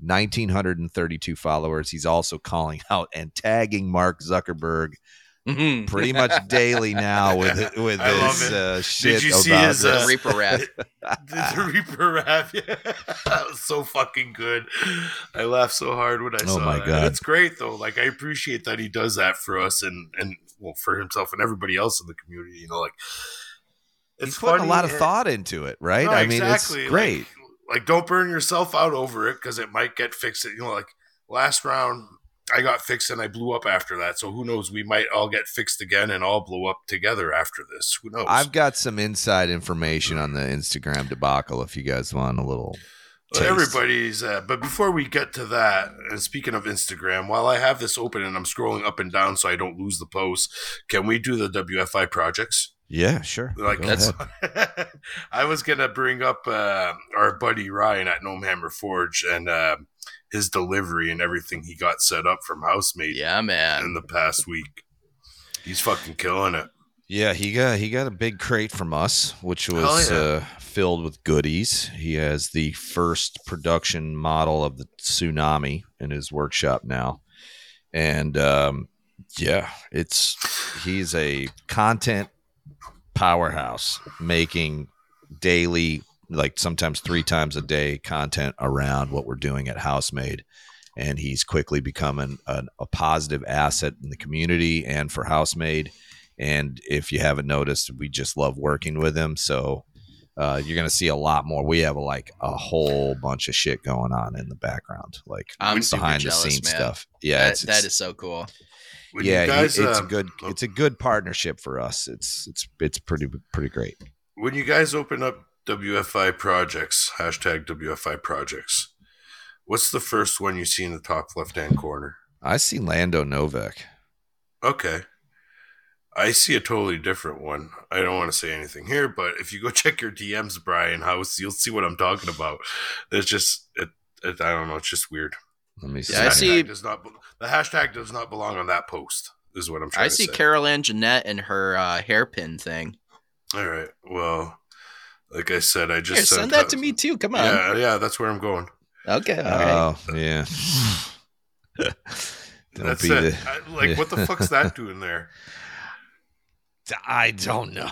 [SPEAKER 2] 1,932 followers. He's also calling out and tagging Mark Zuckerberg pretty much daily now with this shit.
[SPEAKER 3] Did you see his
[SPEAKER 4] the Reaper rap?
[SPEAKER 3] The Reaper rap, that was so fucking good. I laughed so hard when I saw
[SPEAKER 2] my
[SPEAKER 3] that.
[SPEAKER 2] God.
[SPEAKER 3] It's great though. Like, I appreciate that he does that for us and well, for himself and everybody else in the community. Like,
[SPEAKER 2] it's putting a lot of thought into it, right?
[SPEAKER 3] No,
[SPEAKER 2] I mean,
[SPEAKER 3] exactly.
[SPEAKER 2] It's great.
[SPEAKER 3] Like, don't burn yourself out over it because it might get fixed. Like last round, I got fixed and I blew up after that. So who knows? We might all get fixed again and all blow up together after this. Who knows?
[SPEAKER 2] I've got some inside information on the Instagram debacle if you guys want a little taste.
[SPEAKER 3] Everybody's but before we get to that, and speaking of Instagram, while I have this open and I'm scrolling up and down so I don't lose the post, can we do the WFI projects?
[SPEAKER 2] Yeah, sure.
[SPEAKER 3] Like,
[SPEAKER 2] that's
[SPEAKER 3] I was gonna bring up our buddy Ryan at Gnome Hammer Forge and his delivery and everything he got set up from Housemate.
[SPEAKER 4] Yeah, man.
[SPEAKER 3] In the past week, he's fucking killing it.
[SPEAKER 2] Yeah, he got a big crate from us, which was filled with goodies. He has the first production model of the Tsunami in his workshop now, and he's a content powerhouse, making daily, like sometimes 3 times a day, content around what we're doing at Housemade. and he's quickly becoming a positive asset in the community and for Housemade. And if you haven't noticed, we just love working with him. So you're going to see a lot more. We have like a whole bunch of shit going on in the background, like
[SPEAKER 4] I'm super
[SPEAKER 2] behind the
[SPEAKER 4] jealous,
[SPEAKER 2] scenes
[SPEAKER 4] man.
[SPEAKER 2] stuff. Yeah,
[SPEAKER 4] that is so cool.
[SPEAKER 3] When
[SPEAKER 2] yeah,
[SPEAKER 3] you guys,
[SPEAKER 2] it's a good partnership for us. It's pretty great.
[SPEAKER 3] when you guys open up WFI projects, hashtag WFI projects, what's the first one you see in the top left-hand corner?
[SPEAKER 2] I see Lando Novak.
[SPEAKER 3] Okay. I see a totally different one. I don't want to say anything here, but if you go check your DMs, Brian House, you'll see what I'm talking about. It's just, I don't know, it's just weird.
[SPEAKER 2] Let me see.
[SPEAKER 4] Yeah, I see.
[SPEAKER 3] The hashtag does not belong on that post, is what I'm trying
[SPEAKER 4] I
[SPEAKER 3] to
[SPEAKER 4] see
[SPEAKER 3] say.
[SPEAKER 4] Carol Ann Jeanette and her hairpin thing.
[SPEAKER 3] All right. Well, like I said, I just
[SPEAKER 4] Here, send that to me too. Come on.
[SPEAKER 3] Yeah, that's where I'm going.
[SPEAKER 4] Okay. All right.
[SPEAKER 2] Oh, yeah.
[SPEAKER 3] That's it. What the fuck's that doing there?
[SPEAKER 2] I don't know.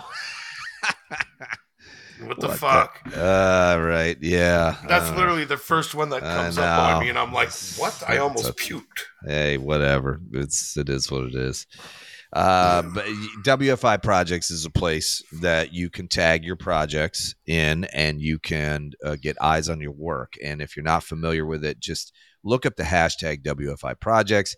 [SPEAKER 3] What the fuck?
[SPEAKER 2] Right. Yeah.
[SPEAKER 3] That's literally the first one that comes up on me, and I'm like, what? I almost puked.
[SPEAKER 2] Hey, whatever. It is what it is. But WFI Projects is a place that you can tag your projects in, and you can get eyes on your work. And if you're not familiar with it, just look up the hashtag WFI Projects.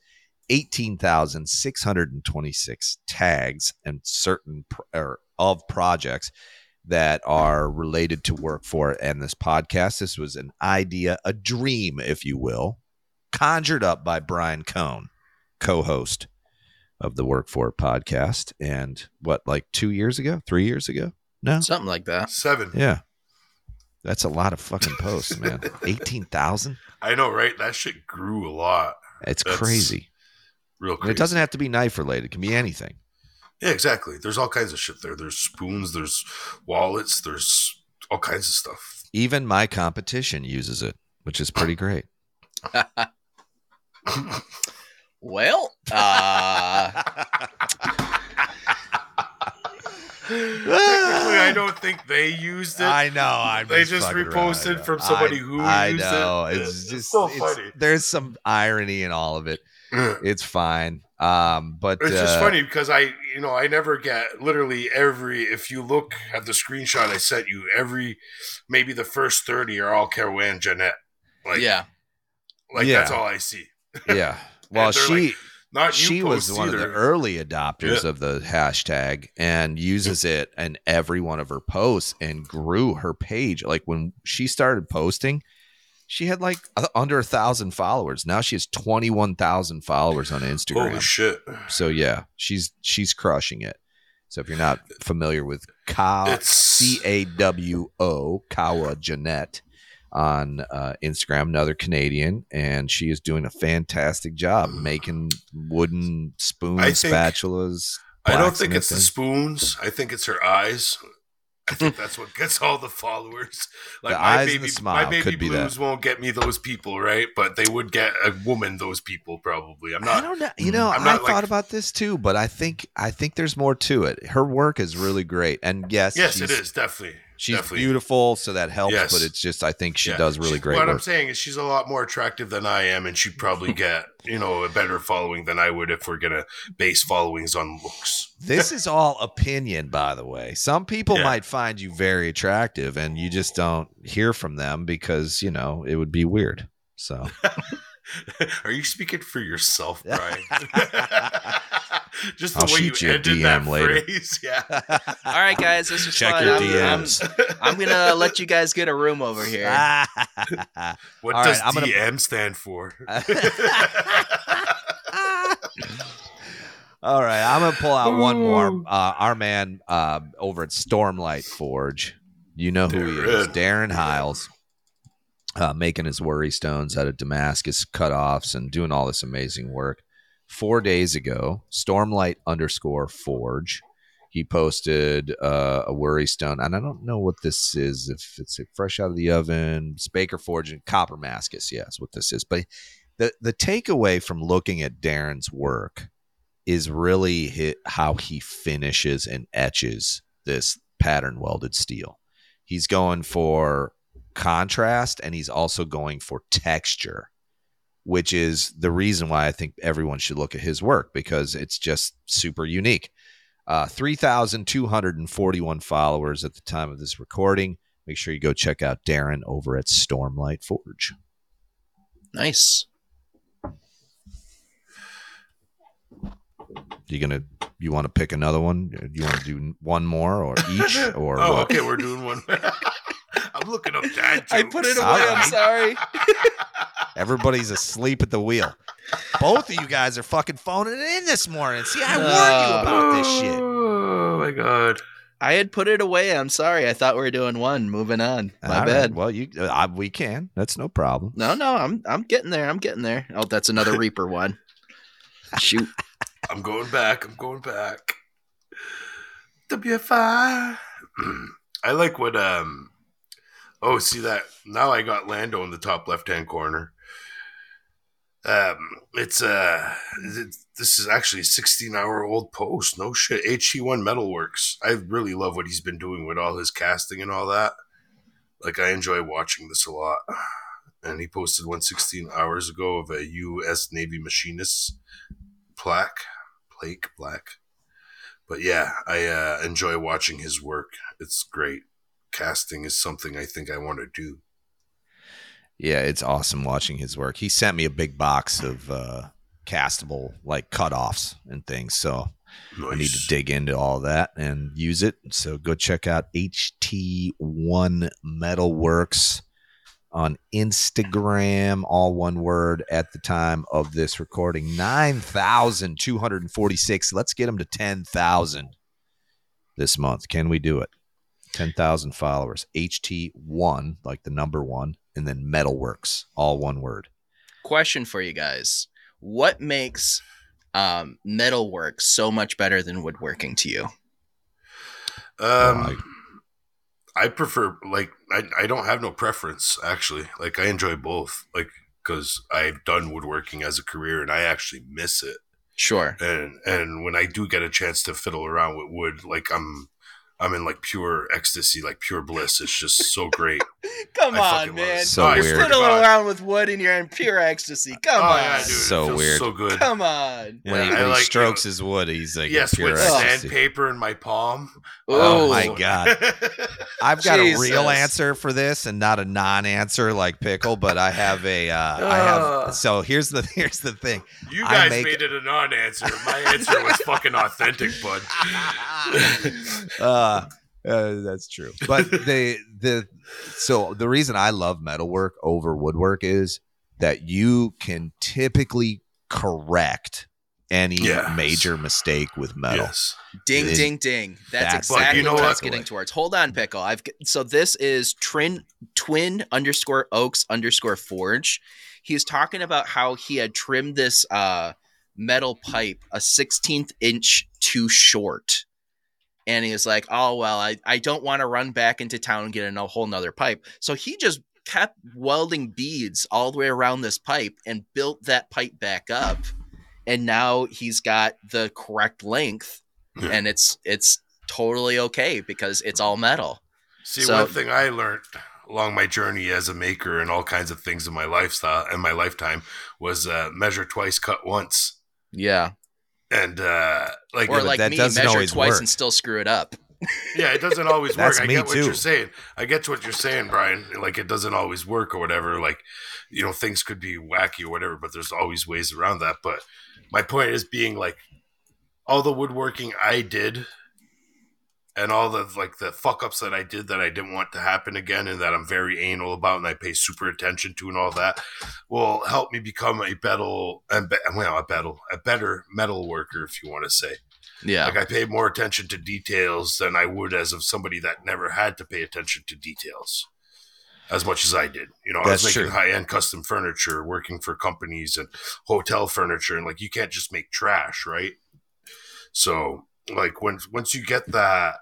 [SPEAKER 2] 18,626 tags and certain of projects that are related to Work For It and this podcast. This was an idea, a dream, if you will, conjured up by Brian Cohn, co-host of the Work For It podcast. And like 3 years ago? No?
[SPEAKER 4] Something like that.
[SPEAKER 3] 7.
[SPEAKER 2] Yeah. That's a lot of fucking posts, man. 18,000?
[SPEAKER 3] I know, right? That shit grew a lot.
[SPEAKER 2] It's crazy.
[SPEAKER 3] Real
[SPEAKER 2] And
[SPEAKER 3] crazy.
[SPEAKER 2] it doesn't have to be knife related. It can be anything.
[SPEAKER 3] Yeah, exactly. There's all kinds of shit there. There's spoons, there's wallets, there's all kinds of stuff.
[SPEAKER 2] Even my competition uses it, which is pretty great.
[SPEAKER 4] Well,
[SPEAKER 3] Technically, I don't think they used it.
[SPEAKER 2] I know.
[SPEAKER 3] They just reposted from somebody who used it.
[SPEAKER 2] I know. It's just
[SPEAKER 3] so funny.
[SPEAKER 2] There's some irony in all of it. It's fine. But
[SPEAKER 3] it's just funny because I never get literally if you look at the screenshot I sent you, maybe the first 30 are all Carol Ann Jeanette. That's all I see.
[SPEAKER 2] Yeah. Well, she was one
[SPEAKER 3] either.
[SPEAKER 2] of the early adopters of the hashtag and uses it in every one of her posts and grew her page. Like when she started posting, she had like under 1,000 followers. Now she has 21,000 followers on Instagram.
[SPEAKER 3] Holy shit.
[SPEAKER 2] So yeah, she's crushing it. So if you're not familiar with C-A-W-O, Kawa Jeanette on Instagram, another Canadian, and she is doing a fantastic job making wooden spoons, spatulas.
[SPEAKER 3] I don't think it's the spoons. I think it's her eyes. I think that's what gets all the followers. Like
[SPEAKER 2] the
[SPEAKER 3] my
[SPEAKER 2] eyes
[SPEAKER 3] baby,
[SPEAKER 2] and the smile
[SPEAKER 3] my baby
[SPEAKER 2] could be
[SPEAKER 3] blues
[SPEAKER 2] that.
[SPEAKER 3] won't get me those people, right? But they would get a woman those people probably. I
[SPEAKER 2] don't know. I thought about this too, but I think there's more to it. Her work is really great, and yes,
[SPEAKER 3] it is definitely.
[SPEAKER 2] She's beautiful, so that helps.
[SPEAKER 3] Yes.
[SPEAKER 2] But it's just I think she does really great
[SPEAKER 3] What
[SPEAKER 2] work.
[SPEAKER 3] I'm saying is she's a lot more attractive than I am, and she'd probably get a better following than I would if we're gonna base followings on looks.
[SPEAKER 2] This is all opinion, by the way. Some people might find you very attractive, and you just don't hear from them because it would be weird. So,
[SPEAKER 3] are you speaking for yourself, Brian? Just the
[SPEAKER 2] I'll
[SPEAKER 3] way
[SPEAKER 2] shoot
[SPEAKER 3] you
[SPEAKER 2] you a
[SPEAKER 3] ended
[SPEAKER 2] DM
[SPEAKER 3] that
[SPEAKER 2] later.
[SPEAKER 3] phrase, yeah.
[SPEAKER 4] all right, guys, this is
[SPEAKER 2] Check
[SPEAKER 4] fun.
[SPEAKER 2] your DMs.
[SPEAKER 4] I'm gonna let you guys get a room over here.
[SPEAKER 3] What
[SPEAKER 2] All
[SPEAKER 3] does
[SPEAKER 2] right, I'm gonna-
[SPEAKER 3] DM stand for?
[SPEAKER 2] All right, I'm gonna pull out one more. Our man over at Stormlight Forge, you know who he is, Darren Hiles, making his worry stones out of Damascus cutoffs and doing all this amazing work. 4 days ago, Stormlight_Forge, he posted a worry stone, and I don't know what this is. If it's fresh out of the oven, it's Baker Forge and Copper Mascus, yes, what this is. But the takeaway from looking at Darren's work is really how he finishes and etches this pattern welded steel. He's going for contrast, and he's also going for texture which is the reason why I think everyone should look at his work, because it's just super unique. 3,241 followers at the time of this recording. Make sure you go check out Darren over at Stormlight Forge.
[SPEAKER 4] Nice.
[SPEAKER 2] You want to pick another one? Do you want to do one more or each or
[SPEAKER 3] Oh,
[SPEAKER 2] what?
[SPEAKER 3] okay, we're doing one. I'm looking up dad jokes.
[SPEAKER 4] I put it away.
[SPEAKER 2] All
[SPEAKER 4] I'm
[SPEAKER 2] right.
[SPEAKER 4] sorry.
[SPEAKER 2] Everybody's asleep at the wheel. Both of you guys are fucking phoning it in this morning. See, I warned you about this shit.
[SPEAKER 3] Oh my god.
[SPEAKER 4] I had put it away. I'm sorry. I thought we were doing one. Moving on. My
[SPEAKER 2] All
[SPEAKER 4] bad.
[SPEAKER 2] right. Well, we can. That's no problem.
[SPEAKER 4] No, I'm getting there. I'm getting there. Oh, that's another Reaper one. Shoot.
[SPEAKER 3] I'm going back. WFI. I like what see that now I got Lando in the top left-hand corner. This is actually a 16-hour-old post. No shit. HT1 Metalworks. I really love what he's been doing with all his casting and all that. Like, I enjoy watching this a lot. And he posted one 16 hours ago of a U.S. Navy machinist plaque. But yeah, I enjoy watching his work. It's great. Casting is something I think I want to do.
[SPEAKER 2] Yeah, it's awesome watching his work. He sent me a big box of castable like cutoffs and things. So
[SPEAKER 3] Nice.
[SPEAKER 2] I need to dig into all that and use it. So go check out HT1 Metalworks on Instagram, all one word at the time of this recording. 9,246. Let's get them to 10,000 this month. Can we do it? 10,000 followers. HT1, like the number one, and then Metalworks, all one word.
[SPEAKER 4] Question for you guys. What makes metalwork so much better than woodworking to you?
[SPEAKER 3] I prefer, like, I don't have no preference, actually. Like, I enjoy both, like, because I've done woodworking as a career and I actually miss it.
[SPEAKER 4] Sure.
[SPEAKER 3] And when I do get a chance to fiddle around with wood, like, I'm in like pure ecstasy, like pure bliss. It's just so great.
[SPEAKER 4] Come
[SPEAKER 3] I
[SPEAKER 4] on,
[SPEAKER 3] fucking love
[SPEAKER 4] man.
[SPEAKER 3] it.
[SPEAKER 2] So
[SPEAKER 4] You're
[SPEAKER 2] weird.
[SPEAKER 4] fiddling around with wood and you're in pure ecstasy. Come on.
[SPEAKER 3] Yeah, dude,
[SPEAKER 2] So
[SPEAKER 3] it feels
[SPEAKER 2] weird.
[SPEAKER 3] so good.
[SPEAKER 4] Come on.
[SPEAKER 2] When he,
[SPEAKER 3] I
[SPEAKER 2] when he
[SPEAKER 3] like,
[SPEAKER 2] strokes his wood, he's like
[SPEAKER 3] Yes,
[SPEAKER 2] in pure
[SPEAKER 3] with
[SPEAKER 2] ecstasy.
[SPEAKER 3] sandpaper in my palm.
[SPEAKER 2] Oh
[SPEAKER 4] Ooh.
[SPEAKER 2] my God. I've got a real
[SPEAKER 4] Jesus.
[SPEAKER 2] answer for this and not a non-answer like Pickle, but I have so here's the thing.
[SPEAKER 3] You
[SPEAKER 2] I
[SPEAKER 3] guys
[SPEAKER 2] make-
[SPEAKER 3] made it a non-answer. My answer was fucking authentic, bud.
[SPEAKER 2] That's true. But so the reason I love metalwork over woodwork is that you can typically correct any
[SPEAKER 3] Yes.
[SPEAKER 2] major mistake with metal.
[SPEAKER 3] Yes.
[SPEAKER 4] Ding,
[SPEAKER 2] It is-
[SPEAKER 4] ding, ding. That's
[SPEAKER 2] That's-
[SPEAKER 3] But
[SPEAKER 4] exactly
[SPEAKER 3] you know
[SPEAKER 4] what I
[SPEAKER 3] what?
[SPEAKER 4] was getting towards. Hold on, Pickle. So this is twin_oaks_forge. He's talking about how he had trimmed this metal pipe a 16th inch too short. And he was like, oh, well, I don't want to run back into town and get a whole nother pipe. So he just kept welding beads all the way around this pipe and built that pipe back up. And now he's got the correct length.
[SPEAKER 3] Yeah.
[SPEAKER 4] And it's totally okay because it's all metal.
[SPEAKER 3] See,
[SPEAKER 4] So-
[SPEAKER 3] one thing I learned along my journey as a maker and all kinds of things in my lifestyle and my lifetime was measure twice, cut once.
[SPEAKER 4] Yeah.
[SPEAKER 3] And like,
[SPEAKER 4] Or
[SPEAKER 2] but
[SPEAKER 4] like
[SPEAKER 2] that
[SPEAKER 4] me,
[SPEAKER 2] doesn't
[SPEAKER 4] measure
[SPEAKER 2] always
[SPEAKER 4] twice
[SPEAKER 2] work.
[SPEAKER 4] and still screw it up.
[SPEAKER 3] yeah, it doesn't always
[SPEAKER 2] That's
[SPEAKER 3] work. I
[SPEAKER 2] me
[SPEAKER 3] get what
[SPEAKER 2] too.
[SPEAKER 3] you're saying. I get what you're saying, Brian. Like, it doesn't always work or whatever. Like, you know, things could be wacky or whatever, but there's always ways around that. But my point is being like, all the woodworking I did and all the like the fuck ups that I did that I didn't want to happen again and that I'm very anal about and I pay super attention to and all that will help me become a better metal worker, if you want to say.
[SPEAKER 4] Yeah.
[SPEAKER 3] Like, I pay more attention to details than I would as of somebody that never had to pay attention to details as much as I did. You know, I was
[SPEAKER 2] That's
[SPEAKER 3] making
[SPEAKER 2] true.
[SPEAKER 3] high-end custom furniture, working for companies and hotel furniture, and like, you can't just make trash, right? So like, once you get that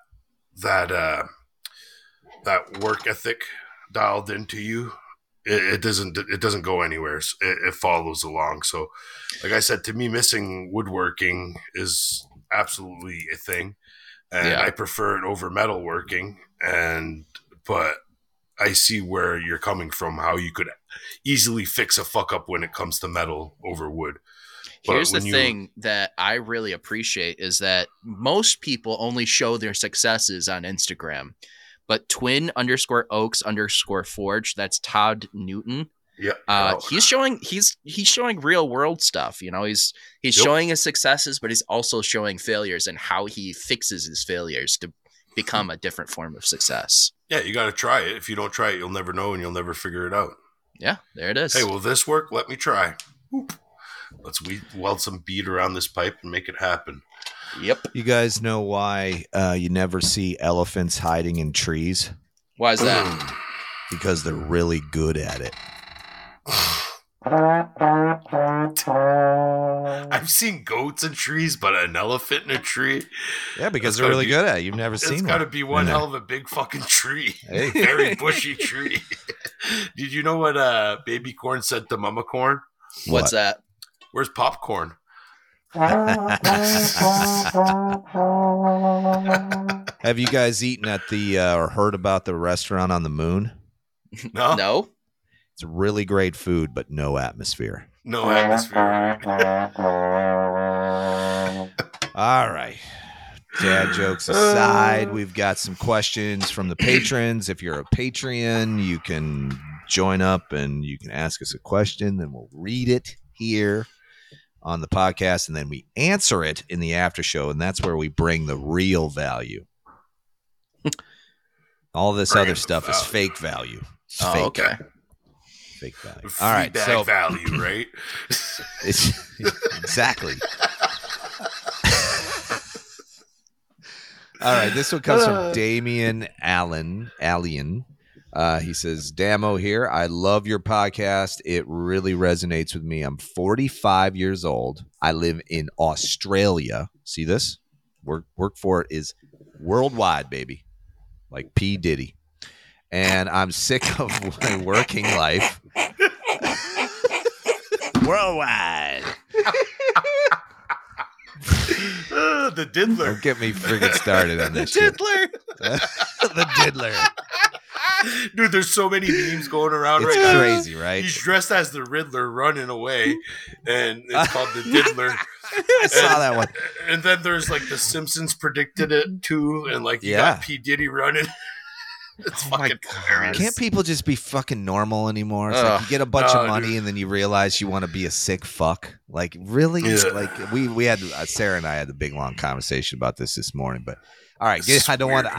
[SPEAKER 3] work ethic dialed into you, it doesn't go anywhere. It follows along. So like I said, to me, missing woodworking is absolutely a thing, and
[SPEAKER 4] Yeah.
[SPEAKER 3] I prefer it over metalworking. But I see where you're coming from, how you could easily fix a fuck up when it comes to metal over wood.
[SPEAKER 4] Here's the thing that I really appreciate is that most people only show their successes on Instagram, but twin_oaks_forge, that's Todd Newton.
[SPEAKER 3] Yeah.
[SPEAKER 4] He's showing real world stuff. You know, he's showing his successes, but he's also showing failures and how he fixes his failures to become a different form of success.
[SPEAKER 3] Yeah, you got to try it. If you don't try it, you'll never know and you'll never figure it out.
[SPEAKER 4] Yeah, there it is.
[SPEAKER 3] Hey, will this work? Let me try. Whoop. Let's weld some bead around this pipe and make it happen.
[SPEAKER 4] Yep.
[SPEAKER 2] You guys know why you never see elephants hiding in trees?
[SPEAKER 4] Why is that?
[SPEAKER 2] Because they're really good at it.
[SPEAKER 3] I've seen goats in trees, but an elephant in a tree?
[SPEAKER 2] Yeah, because they're really good at it. You've never seen one.
[SPEAKER 3] It's got to be one hell of a big fucking tree.
[SPEAKER 2] Hey.
[SPEAKER 3] Very bushy tree. Did you know what baby corn said to mama corn?
[SPEAKER 4] What's that?
[SPEAKER 3] Where's popcorn?
[SPEAKER 2] Have you guys eaten at the or heard about the restaurant on the moon?
[SPEAKER 3] No.
[SPEAKER 2] It's really great food, but no atmosphere.
[SPEAKER 3] No atmosphere.
[SPEAKER 2] All right. Dad jokes aside, we've got some questions from the patrons. If you're a Patreon, you can join up and you can ask us a question, then we'll read it here on the podcast, and then we answer it in the after show, and that's where we bring the real value. All this other stuff is fake value. It's fake.
[SPEAKER 4] Okay.
[SPEAKER 2] Fake value. All right, so
[SPEAKER 3] value, right?
[SPEAKER 2] It's exactly. All right, this one comes from Damian Allen. He says, Damo here. I love your podcast. It really resonates with me. I'm 45 years old. I live in Australia. See this? Work for it is worldwide, baby. Like P. Diddy. And I'm sick of my working life. Worldwide.
[SPEAKER 3] The diddler.
[SPEAKER 2] Don't get me friggin' started on this shit. The diddler.
[SPEAKER 3] Dude, there's so many memes going around
[SPEAKER 2] it's
[SPEAKER 3] right now.
[SPEAKER 2] It's crazy, right?
[SPEAKER 3] He's dressed as the Riddler running away, and it's called the diddler.
[SPEAKER 2] I saw that one.
[SPEAKER 3] And then there's like the Simpsons predicted it too, and like you got P. Diddy running. It's fucking hilarious.
[SPEAKER 2] Can't people just be fucking normal anymore? It's like you get a bunch of money and then you realize you want to be a sick fuck. Like, really?
[SPEAKER 3] Yeah.
[SPEAKER 2] Like we had Sarah and I had a big long conversation about this morning, but all right, I don't want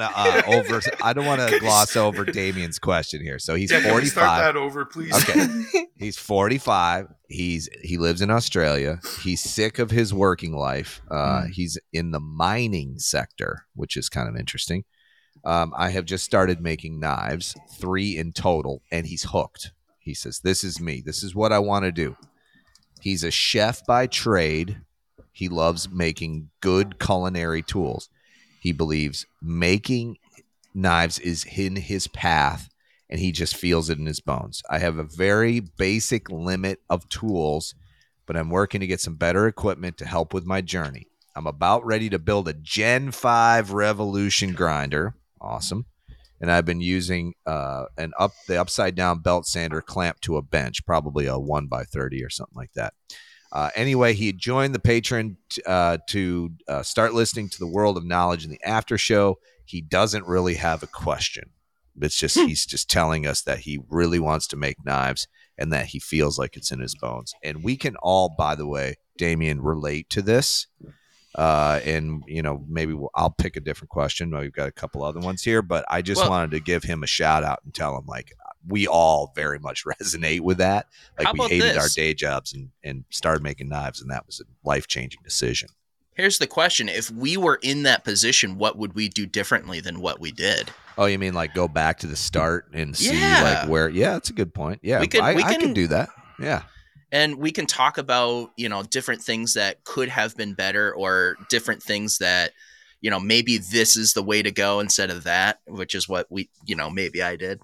[SPEAKER 2] to gloss over Damien's question here. So he's 45.
[SPEAKER 3] Can we start that over, please?
[SPEAKER 2] Okay. He's 45. He lives in Australia. He's sick of his working life. He's in the mining sector, which is kind of interesting. I have just started making knives, 3 in total, and he's hooked. He says, this is me. This is what I want to do. He's a chef by trade. He loves making good culinary tools. He believes making knives is in his path, and he just feels it in his bones. I have a very basic limit of tools, but I'm working to get some better equipment to help with my journey. I'm about ready to build a Gen 5 Revolution grinder. Awesome. And I've been using the upside down belt sander clamped to a bench, probably a 1x30 or something like that. Anyway, he joined the Patreon to start listening to the World of Knowledge in the after show. He doesn't really have a question. It's just he's just telling us that he really wants to make knives and that he feels like it's in his bones. And we can all, by the way, Damien, relate to this. And maybe I'll pick a different question. We've got a couple other ones here, but I just wanted to give him a shout out and tell him like we all very much resonate with that. Like we hated our day jobs and started making knives, and that was a life-changing decision.
[SPEAKER 4] Here's the question. If we were in that position, what would we do differently than what we did?
[SPEAKER 2] Oh, you mean like go back to the start and see like where? Yeah, that's a good point. Yeah, I can do that. Yeah.
[SPEAKER 4] And we can talk about, different things that could have been better or different things that, maybe this is the way to go instead of that, which is what we, maybe I did.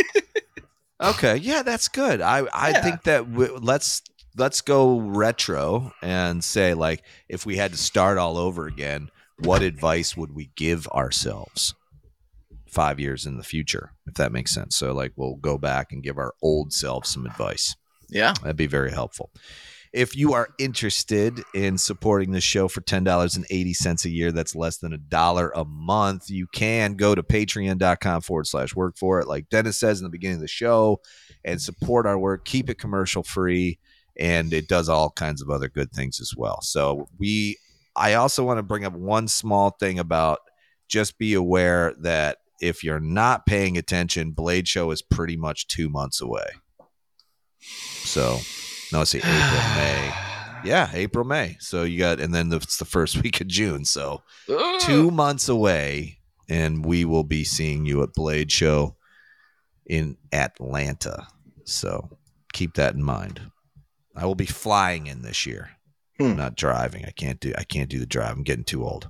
[SPEAKER 2] Okay. Yeah, that's good. I think that let's go retro and say, like, if we had to start all over again, what advice would we give ourselves 5 years in the future, if that makes sense. So like we'll go back and give our old selves some advice.
[SPEAKER 4] Yeah.
[SPEAKER 2] That'd be very helpful. If you are interested in supporting the show for $10.80 a year, that's less than $1 a month, you can go to patreon.com/work for it, like Dennis says in the beginning of the show, and support our work. Keep it commercial free, and it does all kinds of other good things as well. So I also want to bring up one small thing about just be aware that if you're not paying attention, Blade Show is pretty much 2 months away. So, no, let's see, April, May. Yeah, April, May. So you got, and then it's the first week of June. So 2 months away, and we will be seeing you at Blade Show in Atlanta. So keep that in mind. I will be flying in this year. Not driving. I can't do the drive. I'm getting too old.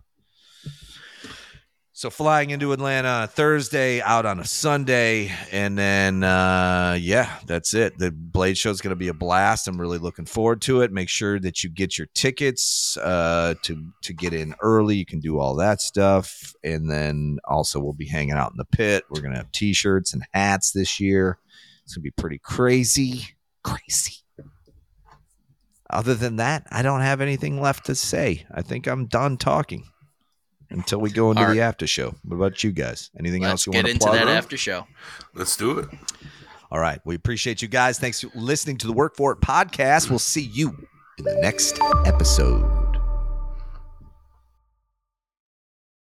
[SPEAKER 2] So flying into Atlanta on a Thursday, out on a Sunday, and then that's it. The Blade Show is going to be a blast. I'm really looking forward to it. Make sure that you get your tickets to get in early. You can do all that stuff, and then also we'll be hanging out in the pit. We're going to have T-shirts and hats this year. It's going to be pretty crazy. Other than that, I don't have anything left to say. I think I'm done talking. Until we go into the after show. What about you guys? Anything else you want to plug?
[SPEAKER 4] Let's get into that after show.
[SPEAKER 3] Let's do it.
[SPEAKER 2] All right. We appreciate you guys. Thanks for listening to the Work For It podcast. We'll see you in the next episode.